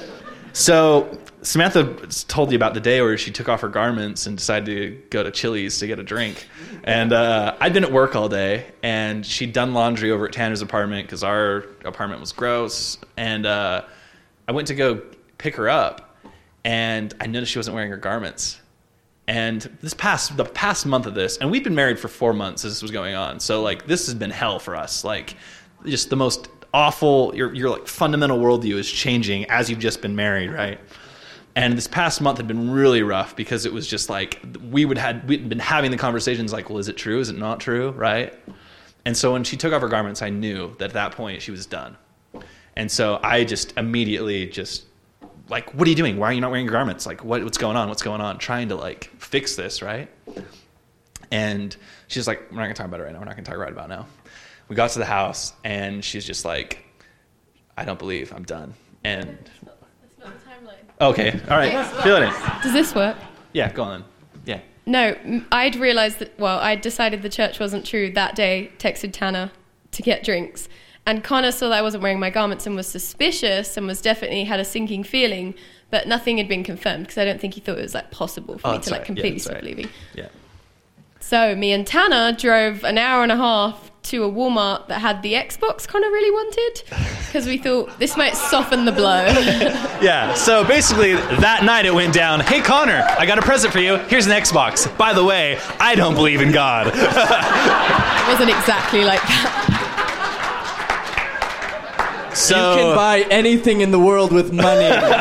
So Samantha told you about the day where she took off her garments and decided to go to Chili's to get a drink. And I'd been at work all day, and she'd done laundry over at Tanner's apartment because our apartment was gross. And I went to go pick her up, and I noticed she wasn't wearing her garments. And the past month of this, and we'd been married for 4 months as this was going on. So like this has been hell for us. Like just the most awful, your like fundamental worldview is changing as you've just been married, right? And this past month had been really rough because it was just like we'd been having the conversations like, well, is it true? Is it not true? Right? And so when she took off her garments, I knew that at that point she was done. And so I just immediately like, what are you doing? Why are you not wearing your garments? Like, what's going on? What's going on? Trying to like fix this, right? And she's like, we're not gonna talk about it right now. We're not gonna talk right about it now. We got to the house, and she's just like, I don't believe I'm done. And That's not the timeline. Okay, all right, fill it in. Does this work? Yeah, go on. Yeah. No, I'd realised that, I'd decided the church wasn't true that day, texted Tanner to get drinks. And Connor saw that I wasn't wearing my garments and was suspicious and was definitely had a sinking feeling, but nothing had been confirmed because I don't think he thought it was like possible for me to like completely stop believing. Yeah. So me and Tanner drove an hour and a half to a Walmart that had the Xbox Connor really wanted because we thought this might soften the blow. Yeah, so basically that night it went down, hey Connor, I got a present for you, here's an Xbox. By the way, I don't believe in God. It wasn't exactly like that. You can buy anything in the world with money.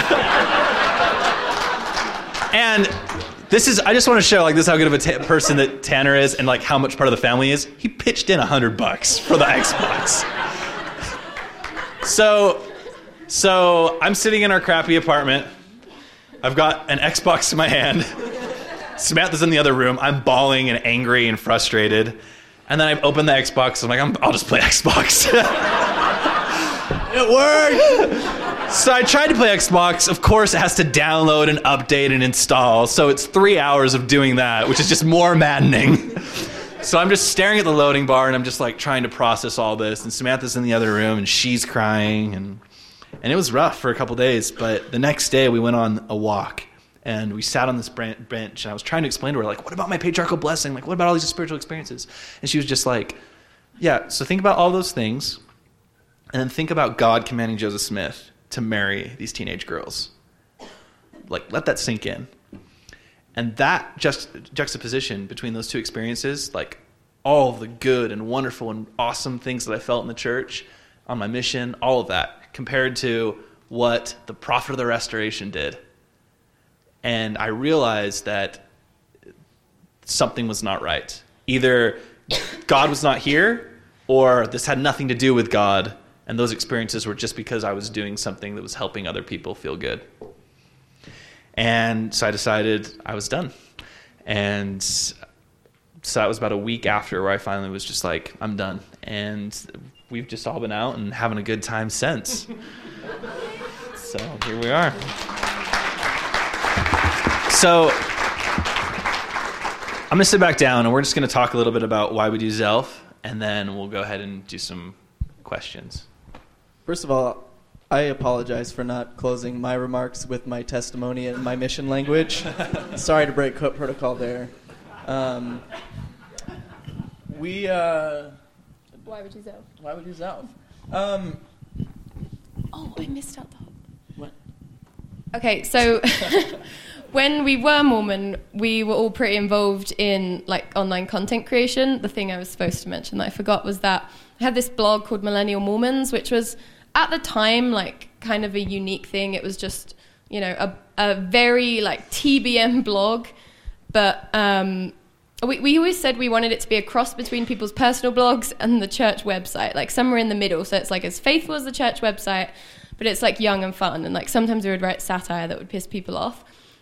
And I just want to show like this how good of a person that Tanner is and like how much part of the family is. He pitched in $100 for the Xbox. So I'm sitting in our crappy apartment. I've got an Xbox in my hand. Samantha's in the other room. I'm bawling and angry and frustrated. And then I open the Xbox. I'm like, I'll just play Xbox. It worked! So I tried to play Xbox. Of course, it has to download and update and install. So it's 3 hours of doing that, which is just more maddening. So I'm just staring at the loading bar, and I'm just like trying to process all this. And Samantha's in the other room, and she's crying. And it was rough for a couple days. But the next day, we went on a walk. And we sat on this bench, and I was trying to explain to her, like, what about my patriarchal blessing? Like, what about all these spiritual experiences? And she was just like, yeah, so think about all those things, and then think about God commanding Joseph Smith to marry these teenage girls. Like, let that sink in. And that juxtaposition between those two experiences, like all of the good and wonderful and awesome things that I felt in the church, on my mission, all of that, compared to what the prophet of the restoration did. And I realized that something was not right. Either God was not here, or this had nothing to do with God, and those experiences were just because I was doing something that was helping other people feel good. And so I decided I was done. And so that was about a week after where I finally was just like, I'm done. And we've just all been out and having a good time since. So here we are. So I'm going to sit back down, and we're just going to talk a little bit about why we do Zelf, and then we'll go ahead and do some questions. First of all, I apologize for not closing my remarks with my testimony and my mission language. Sorry to break protocol there. Why would you Zelf? Why would you Zelf? I missed out the whole... What? Okay, so... When we were Mormon, we were all pretty involved in like online content creation. The thing I was supposed to mention that I forgot was that I had this blog called Millennial Mormons, which was at the time like kind of a unique thing. It was just, you know, a very like TBM blog, but we always said we wanted it to be a cross between people's personal blogs and the church website, like somewhere in the middle. So it's like as faithful as the church website, but it's like young and fun. And like sometimes we would write satire that would piss people off.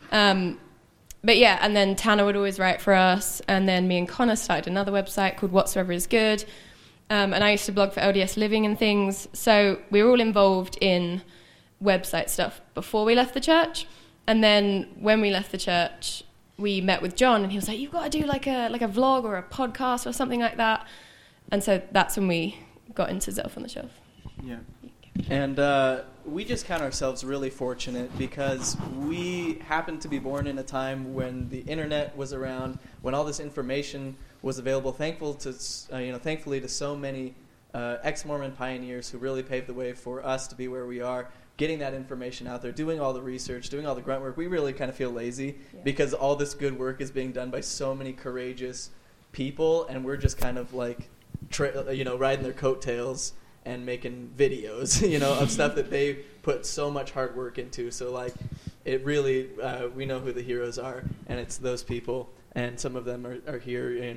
But yeah, and then Tanner would always write for us, and then me and Connor started another website called Whatsoever Is Good, and I used to blog for LDS Living and things, so we were all involved in website stuff before we left the church, and then when we left the church, we met with John, and he was like, you've got to do like a vlog or a podcast or something like that, and so that's when we got into Zelf on the Shelf. Yeah. And we just count ourselves really fortunate because we happened to be born in a time when the internet was around, when all this information was available. Thankfully to so many ex-Mormon pioneers who really paved the way for us to be where we are, getting that information out there, doing all the research, doing all the grunt work. We really kind of feel lazy because all this good work is being done by so many courageous people, and we're just kind of like, riding their coattails and making videos, of stuff that they put so much hard work into. So, like, it really, we know who the heroes are, and it's those people. And some of them are here,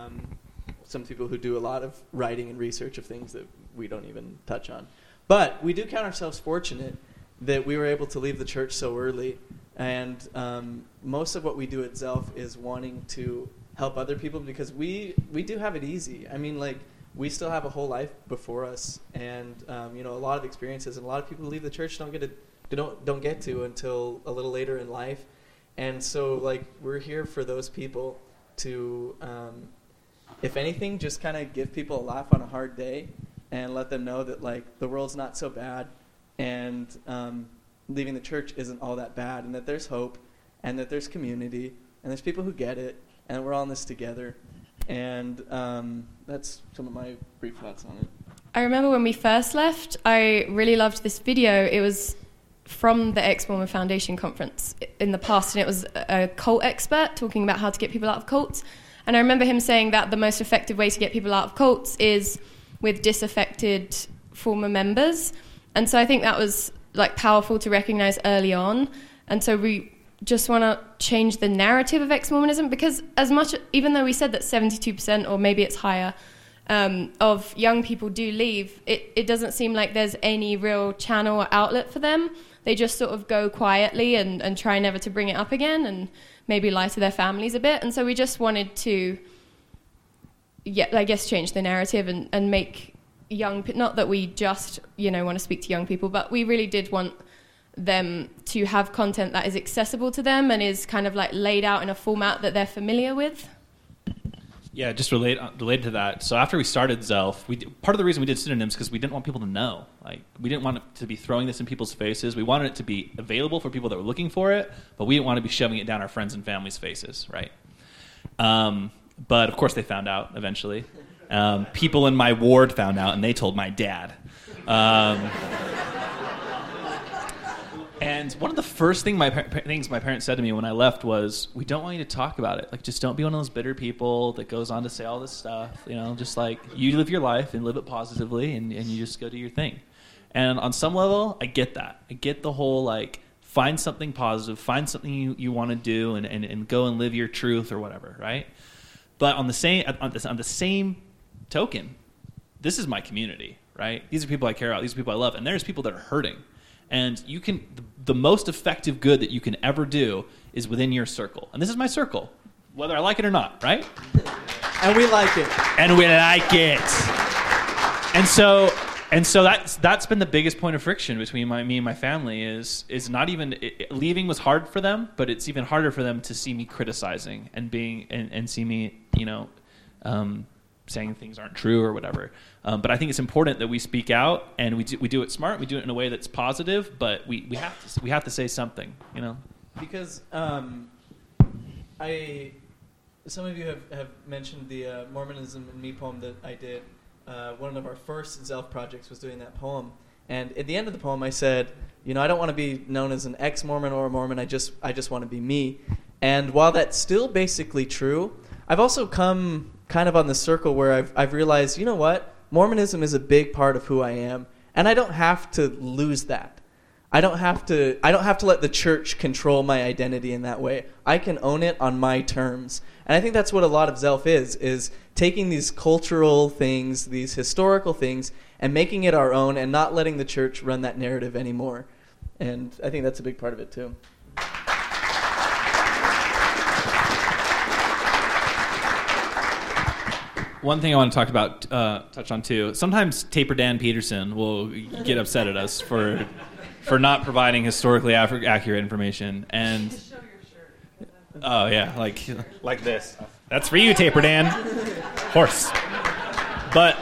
some people who do a lot of writing and research of things that we don't even touch on. But we do count ourselves fortunate that we were able to leave the church so early. And most of what we do at Zelf is wanting to help other people because we do have it easy. I mean, like, we still have a whole life before us, and a lot of experiences, and a lot of people who leave the church don't get to until a little later in life, and so like we're here for those people to, if anything, just kind of give people a laugh on a hard day, and let them know that like the world's not so bad, and leaving the church isn't all that bad, and that there's hope, and that there's community, and there's people who get it, and we're all in this together. And that's some of my brief thoughts on it. I remember when we first left, I really loved this video. It was from the Ex-Mormon Foundation conference in the past, and it was a cult expert talking about how to get people out of cults. And I remember him saying that the most effective way to get people out of cults is with disaffected former members. And so I think that was like powerful to recognize early on. And so we just want to change the narrative of ex-Mormonism, because as much, even though we said that 72% or maybe it's higher of young people do leave, it doesn't seem like there's any real channel or outlet for them. They just sort of go quietly and try never to bring it up again and maybe lie to their families a bit. And so we just wanted to, I guess, change the narrative and make not that we just, want to speak to young people, but we really did want them to have content that is accessible to them and is kind of like laid out in a format that they're familiar with. Yeah, just related to that. So after we started Zelf, part of the reason we did pseudonyms because we didn't want people to know. Like, we didn't want to be throwing this in people's faces. We wanted it to be available for people that were looking for it, but we didn't want to be shoving it down our friends and family's faces, right? But of course they found out eventually. People in my ward found out, and they told my dad. And one of the first things my parents said to me when I left was, we don't want you to talk about it. Like, just don't be one of those bitter people that goes on to say all this stuff. Just like, you live your life and live it positively, and you just go do your thing. And on some level, I get that. I get the whole, like, find something positive, find something you want to do, and go and live your truth or whatever, right? But on the same token, this is my community, right? These are people I care about. These are people I love. And there's people that are hurting. And the most effective good that you can ever do is within your circle. And this is my circle, whether I like it or not, right? And we like it. And so that's been the biggest point of friction between me and my family is not even leaving was hard for them, but it's even harder for them to see me criticizing and see me, saying things aren't true or whatever. But I think it's important that we speak out, and we do it smart. We do it in a way that's positive, but we have to say something, Because some of you have mentioned the Mormonism in Me poem that I did. One of our first Zelf projects was doing that poem. And at the end of the poem, I said, I don't want to be known as an ex-Mormon or a Mormon. I just want to be me. And while that's still basically true, I've also come kind of on the circle where I've realized, you know what? Mormonism is a big part of who I am, and I don't have to lose that. I don't have to let the church control my identity in that way. I can own it on my terms. And I think that's what a lot of Zelf is taking these cultural things, these historical things, and making it our own and not letting the church run that narrative anymore. And I think that's a big part of it too. One thing I want to touch on too. Sometimes Taper Dan Peterson will get upset at us for not providing historically accurate information. And oh yeah, like this. That's for you, Taper Dan. Horse. But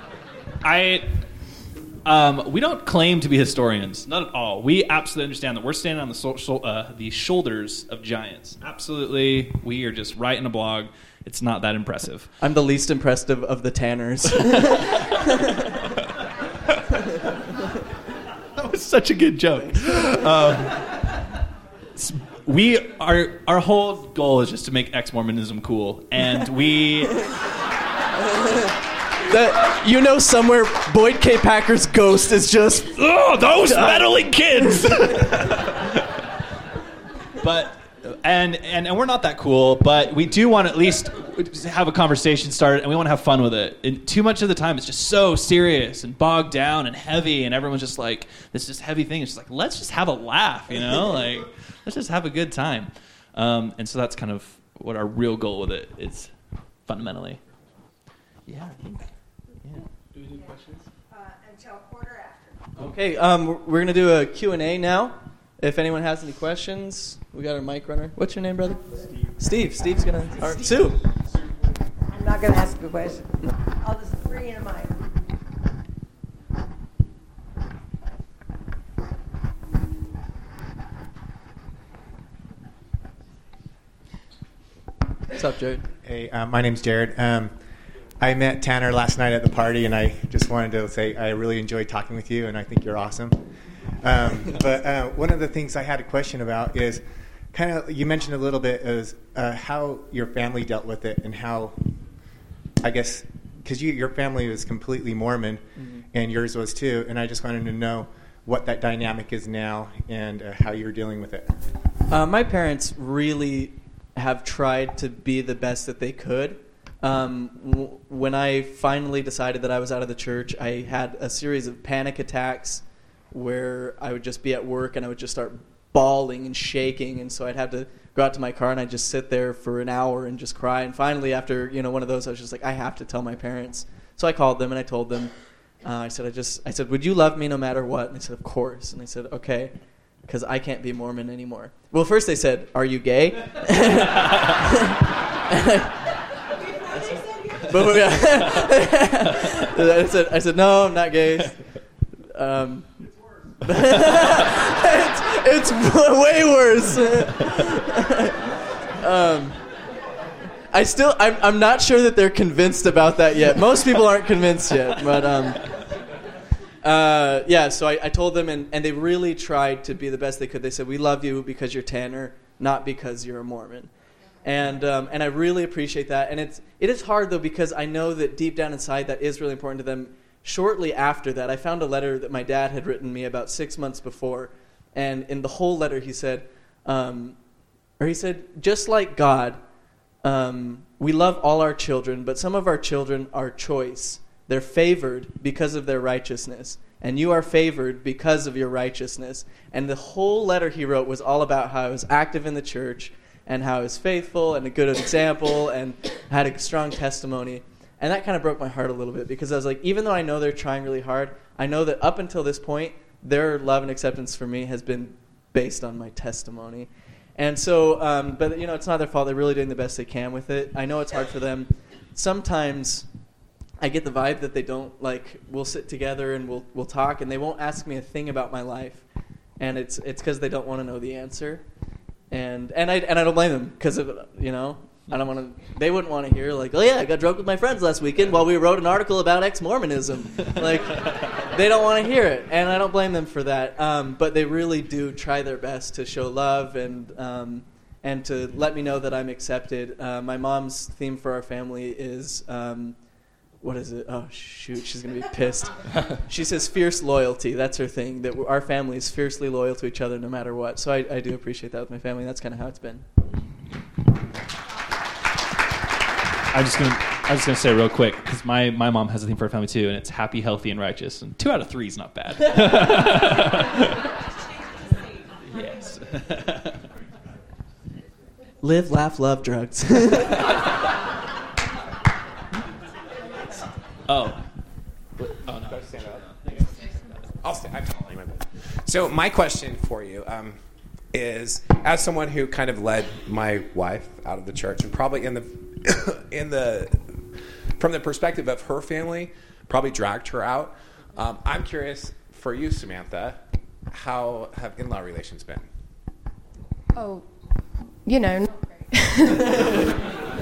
we don't claim to be historians, not at all. We absolutely understand that we're standing on the shoulders of giants. Absolutely, we are just writing a blog. It's not that impressive. I'm the least impressive of the Tanners. That was such a good joke. Our whole goal is just to make ex-Mormonism cool, and we. Somewhere Boyd K. Packer's ghost is just those meddling kids. But. And we're not that cool, but we do want to at least have a conversation started, and we want to have fun with it. And too much of the time, it's just so serious and bogged down and heavy, and everyone's just like, this just heavy thing. It's just like, let's just have a laugh, Like, let's just have a good time. And so that's kind of what our real goal with it is, fundamentally. Yeah, I think. Yeah. Do we do questions? Until quarter after. Okay, we're going to do a Q&A now. If anyone has any questions, we got our mic runner. What's your name, brother? Steve. Steve's going to... Or Sue. I'm not going to ask a question. I'll just bring in a mic. What's up, Jared? Hey, my name's Jared. I met Tanner last night at the party, and I just wanted to say I really enjoyed talking with you, and I think you're awesome. But one of the things I had a question about is kind of, you mentioned a little bit, is how your family dealt with it, and how, I guess, because your family was completely Mormon, mm-hmm. and yours was too, and I just wanted to know what that dynamic is now and how you're dealing with it. My parents really have tried to be the best that they could. When I finally decided that I was out of the church, I had a series of panic attacks where I would just be at work and I would just start bawling and shaking, and so I'd have to go out to my car and I'd just sit there for an hour and just cry. And finally, after one of those, I was just like, I have to tell my parents. So I called them and I told them. I said, would you love me no matter what? And they said, of course. And I said, okay, because I can't be Mormon anymore. Well, first they said, are you gay? I said, no, I'm not gay. It's way worse. I'm not sure that they're convinced about that yet. Most people aren't convinced yet, but so I told them, and they really tried to be the best they could. They said, we love you because you're Tanner, not because you're a Mormon. And I really appreciate that. And it is hard, though, because I know that deep down inside that is really important to them. Shortly after that, I found a letter that my dad had written me about 6 months before. And in the whole letter, he said, just like God, we love all our children, but some of our children are choice. They're favored because of their righteousness. And you are favored because of your righteousness. And the whole letter he wrote was all about how I was active in the church and how I was faithful and a good example and had a strong testimony. And that kind of broke my heart a little bit, because I was like, even though I know they're trying really hard, I know that up until this point, their love and acceptance for me has been based on my testimony. And so, but it's not their fault. They're really doing the best they can with it. I know it's hard for them. Sometimes I get the vibe that they don't, we'll sit together and we'll talk, and they won't ask me a thing about my life. And it's because they don't want to know the answer. And I don't blame them, because I don't want to. They wouldn't want to hear oh yeah, I got drunk with my friends last weekend while we wrote an article about ex-Mormonism. They don't want to hear it, and I don't blame them for that. But they really do try their best to show love and to let me know that I'm accepted. My mom's theme for our family is what is it? Oh shoot, she's gonna be pissed. She says fierce loyalty. That's her thing. That our family is fiercely loyal to each other no matter what. So I do appreciate that with my family. That's kind of how it's been. I was just gonna say real quick, because my mom has a thing for her family too, and it's happy, healthy, and righteous. And 2 out of 3 is not bad. Yes. Live, laugh, love, drugs. Oh no. I'll stand. So my question for you is, as someone who kind of led my wife out of the church, and probably from the perspective of her family, probably dragged her out. I'm curious for you, Samantha, how have in-law relations been? Oh, not great.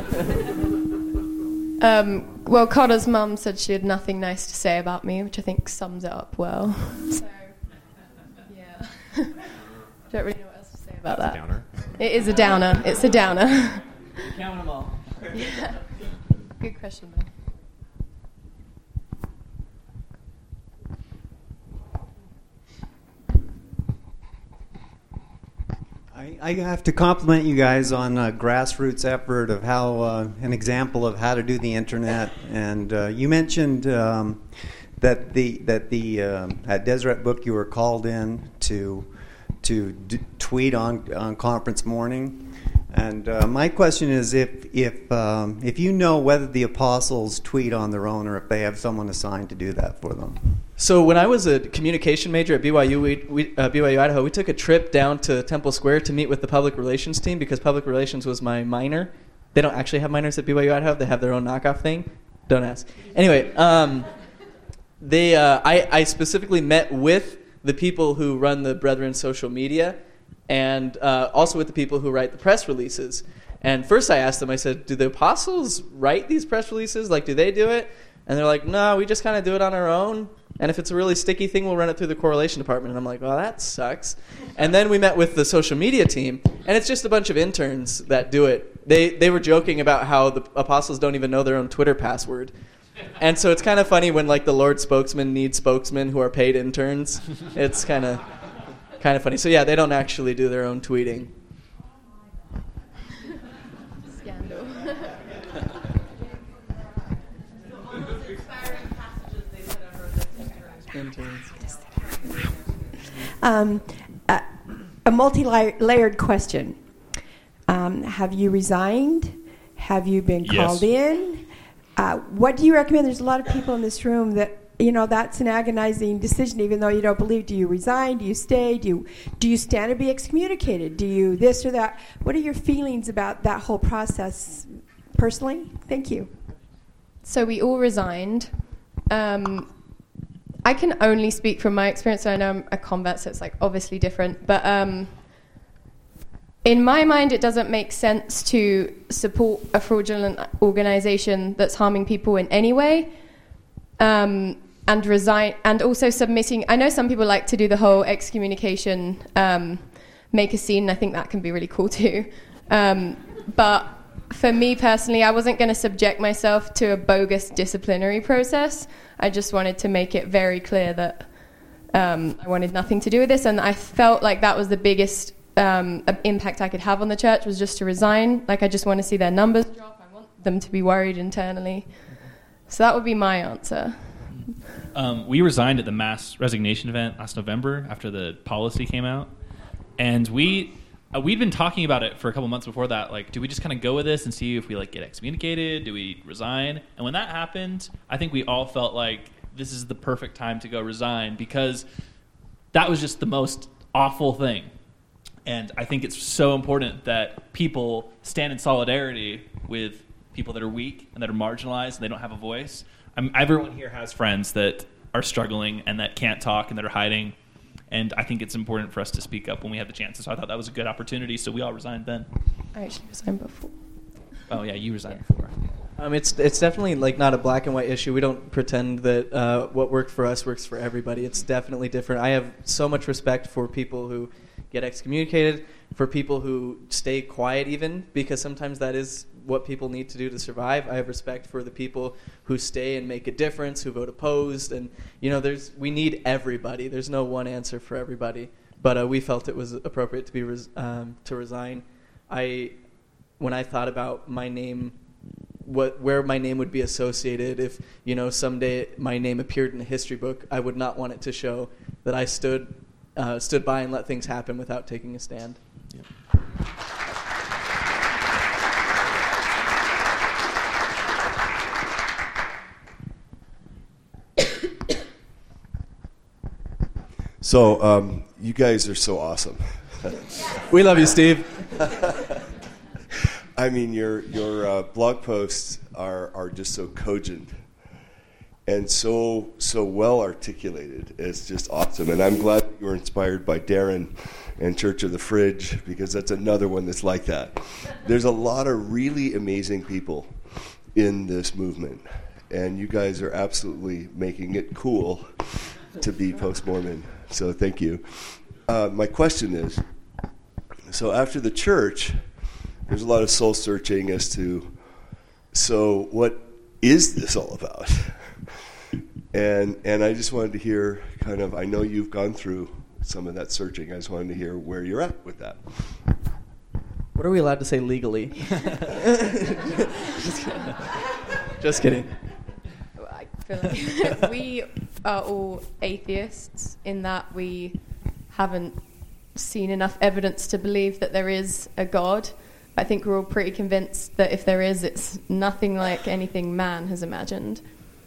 Well, Connor's mum said she had nothing nice to say about me, which I think sums it up well. So, yeah. Don't really know what else to say about that. That's a downer. It is a downer. It's a downer. Count them all. Yeah. Good question, though. I have to compliment you guys on a grassroots effort of how an example of how to do the internet. And you mentioned that at Deseret Book you were called in to tweet on conference morning. And my question is, if you know whether the apostles tweet on their own or if they have someone assigned to do that for them. So when I was a communication major at BYU, BYU Idaho, we took a trip down to Temple Square to meet with the public relations team, because public relations was my minor. They don't actually have minors at BYU Idaho. They have their own knockoff thing. Don't ask. Anyway, I specifically met with the people who run the Brethren social media, and also with the people who write the press releases. And first I asked them, I said, do the apostles write these press releases? Do they do it? And they're like, no, we just kind of do it on our own. And if it's a really sticky thing, we'll run it through the correlation department. And I'm like, well, that sucks. And then we met with the social media team, and it's just a bunch of interns that do it. They were joking about how the apostles don't even know their own Twitter password. And so it's kind of funny when the Lord spokesman needs spokesmen who are paid interns. It's kind of funny. So yeah, they don't actually do their own tweeting. Scandal. Interns. A multi-layered question. Have you resigned? Have you been called in? What do you recommend? There's a lot of people in this room that, that's an agonizing decision, even though you don't believe. Do you resign? Do you stay? Do you stand to be excommunicated? Do you this or that? What are your feelings about that whole process personally? Thank you. So we all resigned. I can only speak from my experience. So I know I'm a convert, so it's obviously different. But in my mind, it doesn't make sense to support a fraudulent organization that's harming people in any way, and resign, and also submitting. I know some people like to do the whole excommunication, make a scene. I think that can be really cool too. But for me personally, I wasn't going to subject myself to a bogus disciplinary process. I just wanted to make it very clear that I wanted nothing to do with this, and I felt like that was the biggest impact I could have on the church, was just to resign. I just want to see their numbers drop. I want them to be worried internally. So that would be my answer. We resigned at the mass resignation event last November after the policy came out, and we'd been talking about it for a couple months before that. Do we just kind of go with this and see if we get excommunicated? Do we resign? And when that happened, I think we all felt like this is the perfect time to go resign, because that was just the most awful thing. And I think it's so important that people stand in solidarity with people that are weak and that are marginalized and they don't have a voice. Everyone here has friends that are struggling and that can't talk and that are hiding. And I think it's important for us to speak up when we have the chance. So I thought that was a good opportunity, so we all resigned then. I actually resigned before. Oh, yeah, you resigned before. It's definitely not a black and white issue. We don't pretend that what worked for us works for everybody. It's definitely different. I have so much respect for people who get excommunicated, for people who stay quiet even, because sometimes that is what people need to do to survive. I have respect for the people who stay and make a difference, who vote opposed, and we need everybody. There's no one answer for everybody, but we felt it was appropriate to be to resign. When I thought about my name, where my name would be associated if someday my name appeared in a history book, I would not want it to show that I stood by and let things happen without taking a stand. Yeah. So, you guys are so awesome. We love you, Steve. I mean, your blog posts are just so cogent and so well articulated. It's just awesome, and I'm glad you were inspired by Darren and Church of the Fridge, because that's another one that's like that. There's a lot of really amazing people in this movement, and you guys are absolutely making it cool to be post-Mormon. So thank you. My question is, so after the church, there's a lot of soul searching as to, so what is this all about? And I just wanted to hear I know you've gone through some of that searching. I just wanted to hear where you're at with that. What are we allowed to say legally? Just kidding. I feel like we are all atheists in that we haven't seen enough evidence to believe that there is a God. I think we're all pretty convinced that if there is, it's nothing like anything man has imagined.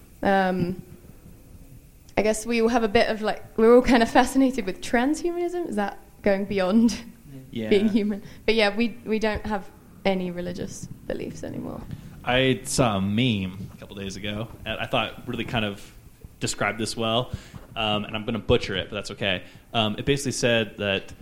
I guess we all have a bit of we're all kind of fascinated with transhumanism. Is that going beyond being human? But yeah, we don't have any religious beliefs anymore. I saw a meme a couple days ago, and I thought really kind of described this well, and I'm going to butcher it, but that's okay. It basically said that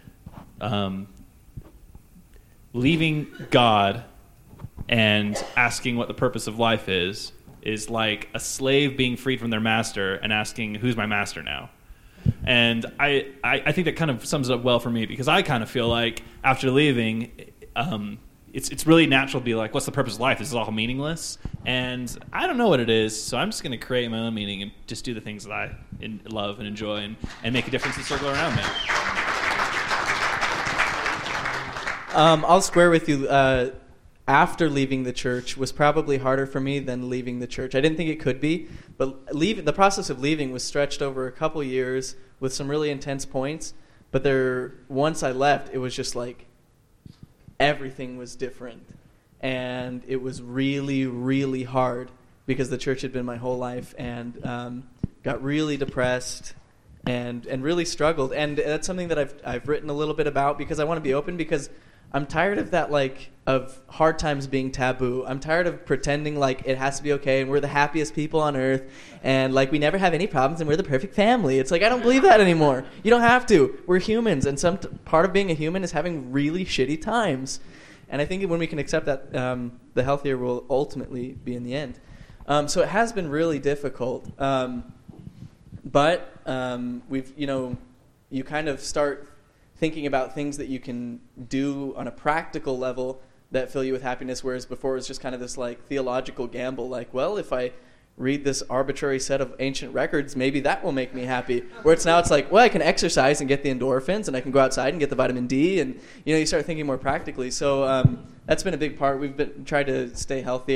leaving God and asking what the purpose of life is like a slave being freed from their master and asking, who's my master now? And I think that kind of sums it up well for me, because I kind of feel like after leaving, it's really natural to be like, what's the purpose of life? This is all meaningless. And I don't know what it is, so I'm just going to create my own meaning and just do the things that I love and enjoy and make a difference in the circle around me. I'll square with you. after leaving the church was probably harder for me than leaving the church. I didn't think it could be, but the process of leaving was stretched over a couple years with some really intense points. But once I left, it was just like everything was different. And it was really, really hard because the church had been my whole life, and got really depressed and really struggled. And that's something that I've written a little bit about because I want to be open, because I'm tired of that, like, of hard times being taboo. I'm tired of pretending like it has to be okay and we're the happiest people on earth and, like, we never have any problems and we're the perfect family. It's like, I don't believe that anymore. You don't have to. We're humans, and some part of being a human is having really shitty times. And I think when we can accept that, the healthier we'll ultimately be in the end. So it has been really difficult. But we've, you kind of start thinking about things that you can do on a practical level that fill you with happiness, whereas before it was just kind of this like theological gamble, like, well, if I read this arbitrary set of ancient records, maybe that will make me happy. Where it's like, well, I can exercise and get the endorphins, and I can go outside and get the vitamin D, and you start thinking more practically. So that's been a big part. We've been trying to stay healthy.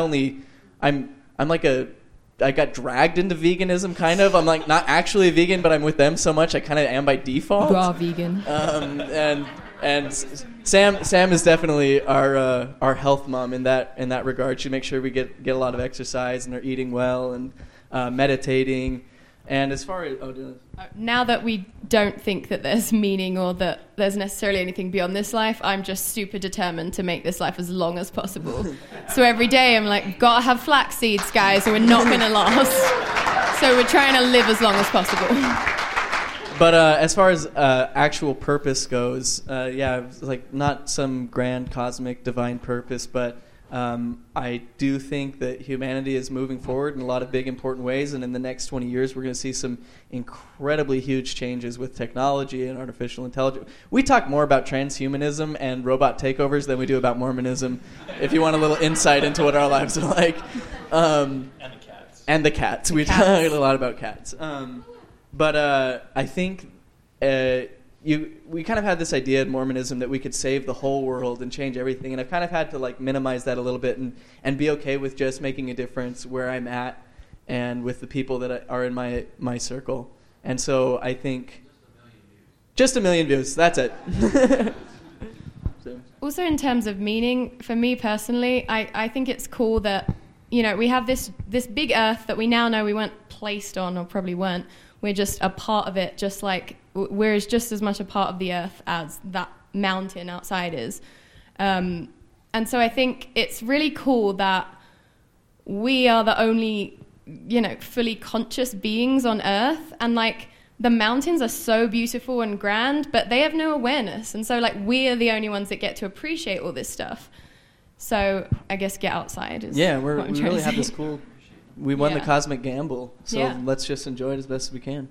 I got dragged into veganism, kind of. I'm like not actually a vegan, but I'm with them so much I kind of am by default. Raw vegan. And Sam is definitely our health mom in that regard. She makes sure we get a lot of exercise and are eating well and meditating. And as far as now that we don't think that there's meaning or that there's necessarily anything beyond this life, I'm just super determined to make this life as long as possible. So every day I'm like, gotta have flax seeds, guys, or we're not gonna last. So we're trying to live as long as possible. But as far as actual purpose goes, like not some grand cosmic divine purpose, but I do think that humanity is moving forward in a lot of big, important ways, and in the next 20 years, we're going to see some incredibly huge changes with technology and artificial intelligence. We talk more about transhumanism and robot takeovers than we do about Mormonism, if you want a little insight into what our lives are like. And the cats. We talk a lot about cats. But I think we kind of had this idea in Mormonism that we could save the whole world and change everything, and I've kind of had to like minimize that a little bit and be okay with just making a difference where I'm at and with the people that are in my circle. And so I think just 1 million views. That's it. So. Also, in terms of meaning, for me personally, I think it's cool that we have this big Earth that we now know we weren't placed on, or probably weren't. We're just a part of it, just like we're just as much a part of the earth as that mountain outside is. And so I think it's really cool that we are the only, fully conscious beings on earth. And like the mountains are so beautiful and grand, but they have no awareness. And so like we are the only ones that get to appreciate all this stuff. So I guess get outside is we really have this cool... We won the cosmic gamble, so let's just enjoy it as best as we can.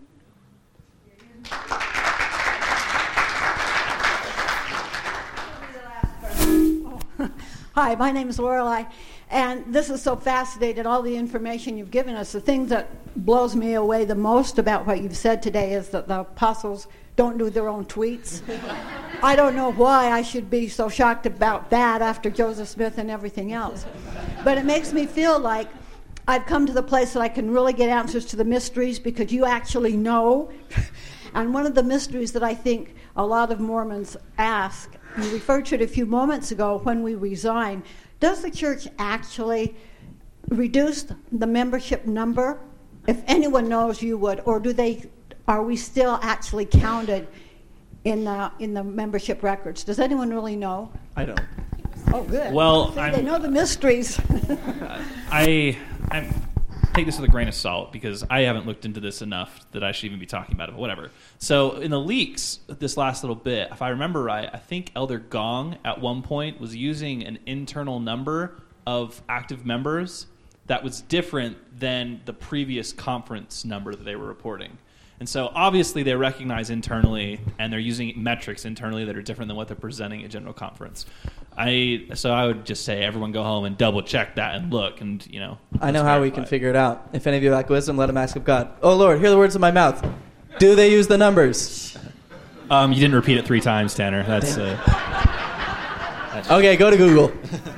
Hi, my name is Lorelei, and this is so fascinating, all the information you've given us. The thing that blows me away the most about what you've said today is that the apostles don't do their own tweets. I don't know why I should be so shocked about that after Joseph Smith and everything else. But it makes me feel like I've come to the place that I can really get answers to the mysteries because you actually know. And one of the mysteries that I think a lot of Mormons ask, you referred to it a few moments ago, when we resign, does the church actually reduce the membership number? If anyone knows, you would. Or are we still actually counted in the membership records? Does anyone really know? I don't. Oh, good. Well, they know the mysteries. I take this with a grain of salt because I haven't looked into this enough that I should even be talking about it, but whatever. So in the leaks, this last little bit, if I remember right, I think Elder Gong at one point was using an internal number of active members that was different than the previous conference number that they were reporting. And so obviously they recognize internally, and they're using metrics internally that are different than what they're presenting at General Conference. So I would just say everyone go home and double check that and look, and I know how we can figure it out. If any of you lack wisdom, let him ask of God. Oh Lord, hear the words of my mouth. Do they use the numbers? You didn't repeat it 3 times, Tanner. That's okay. Go to Google.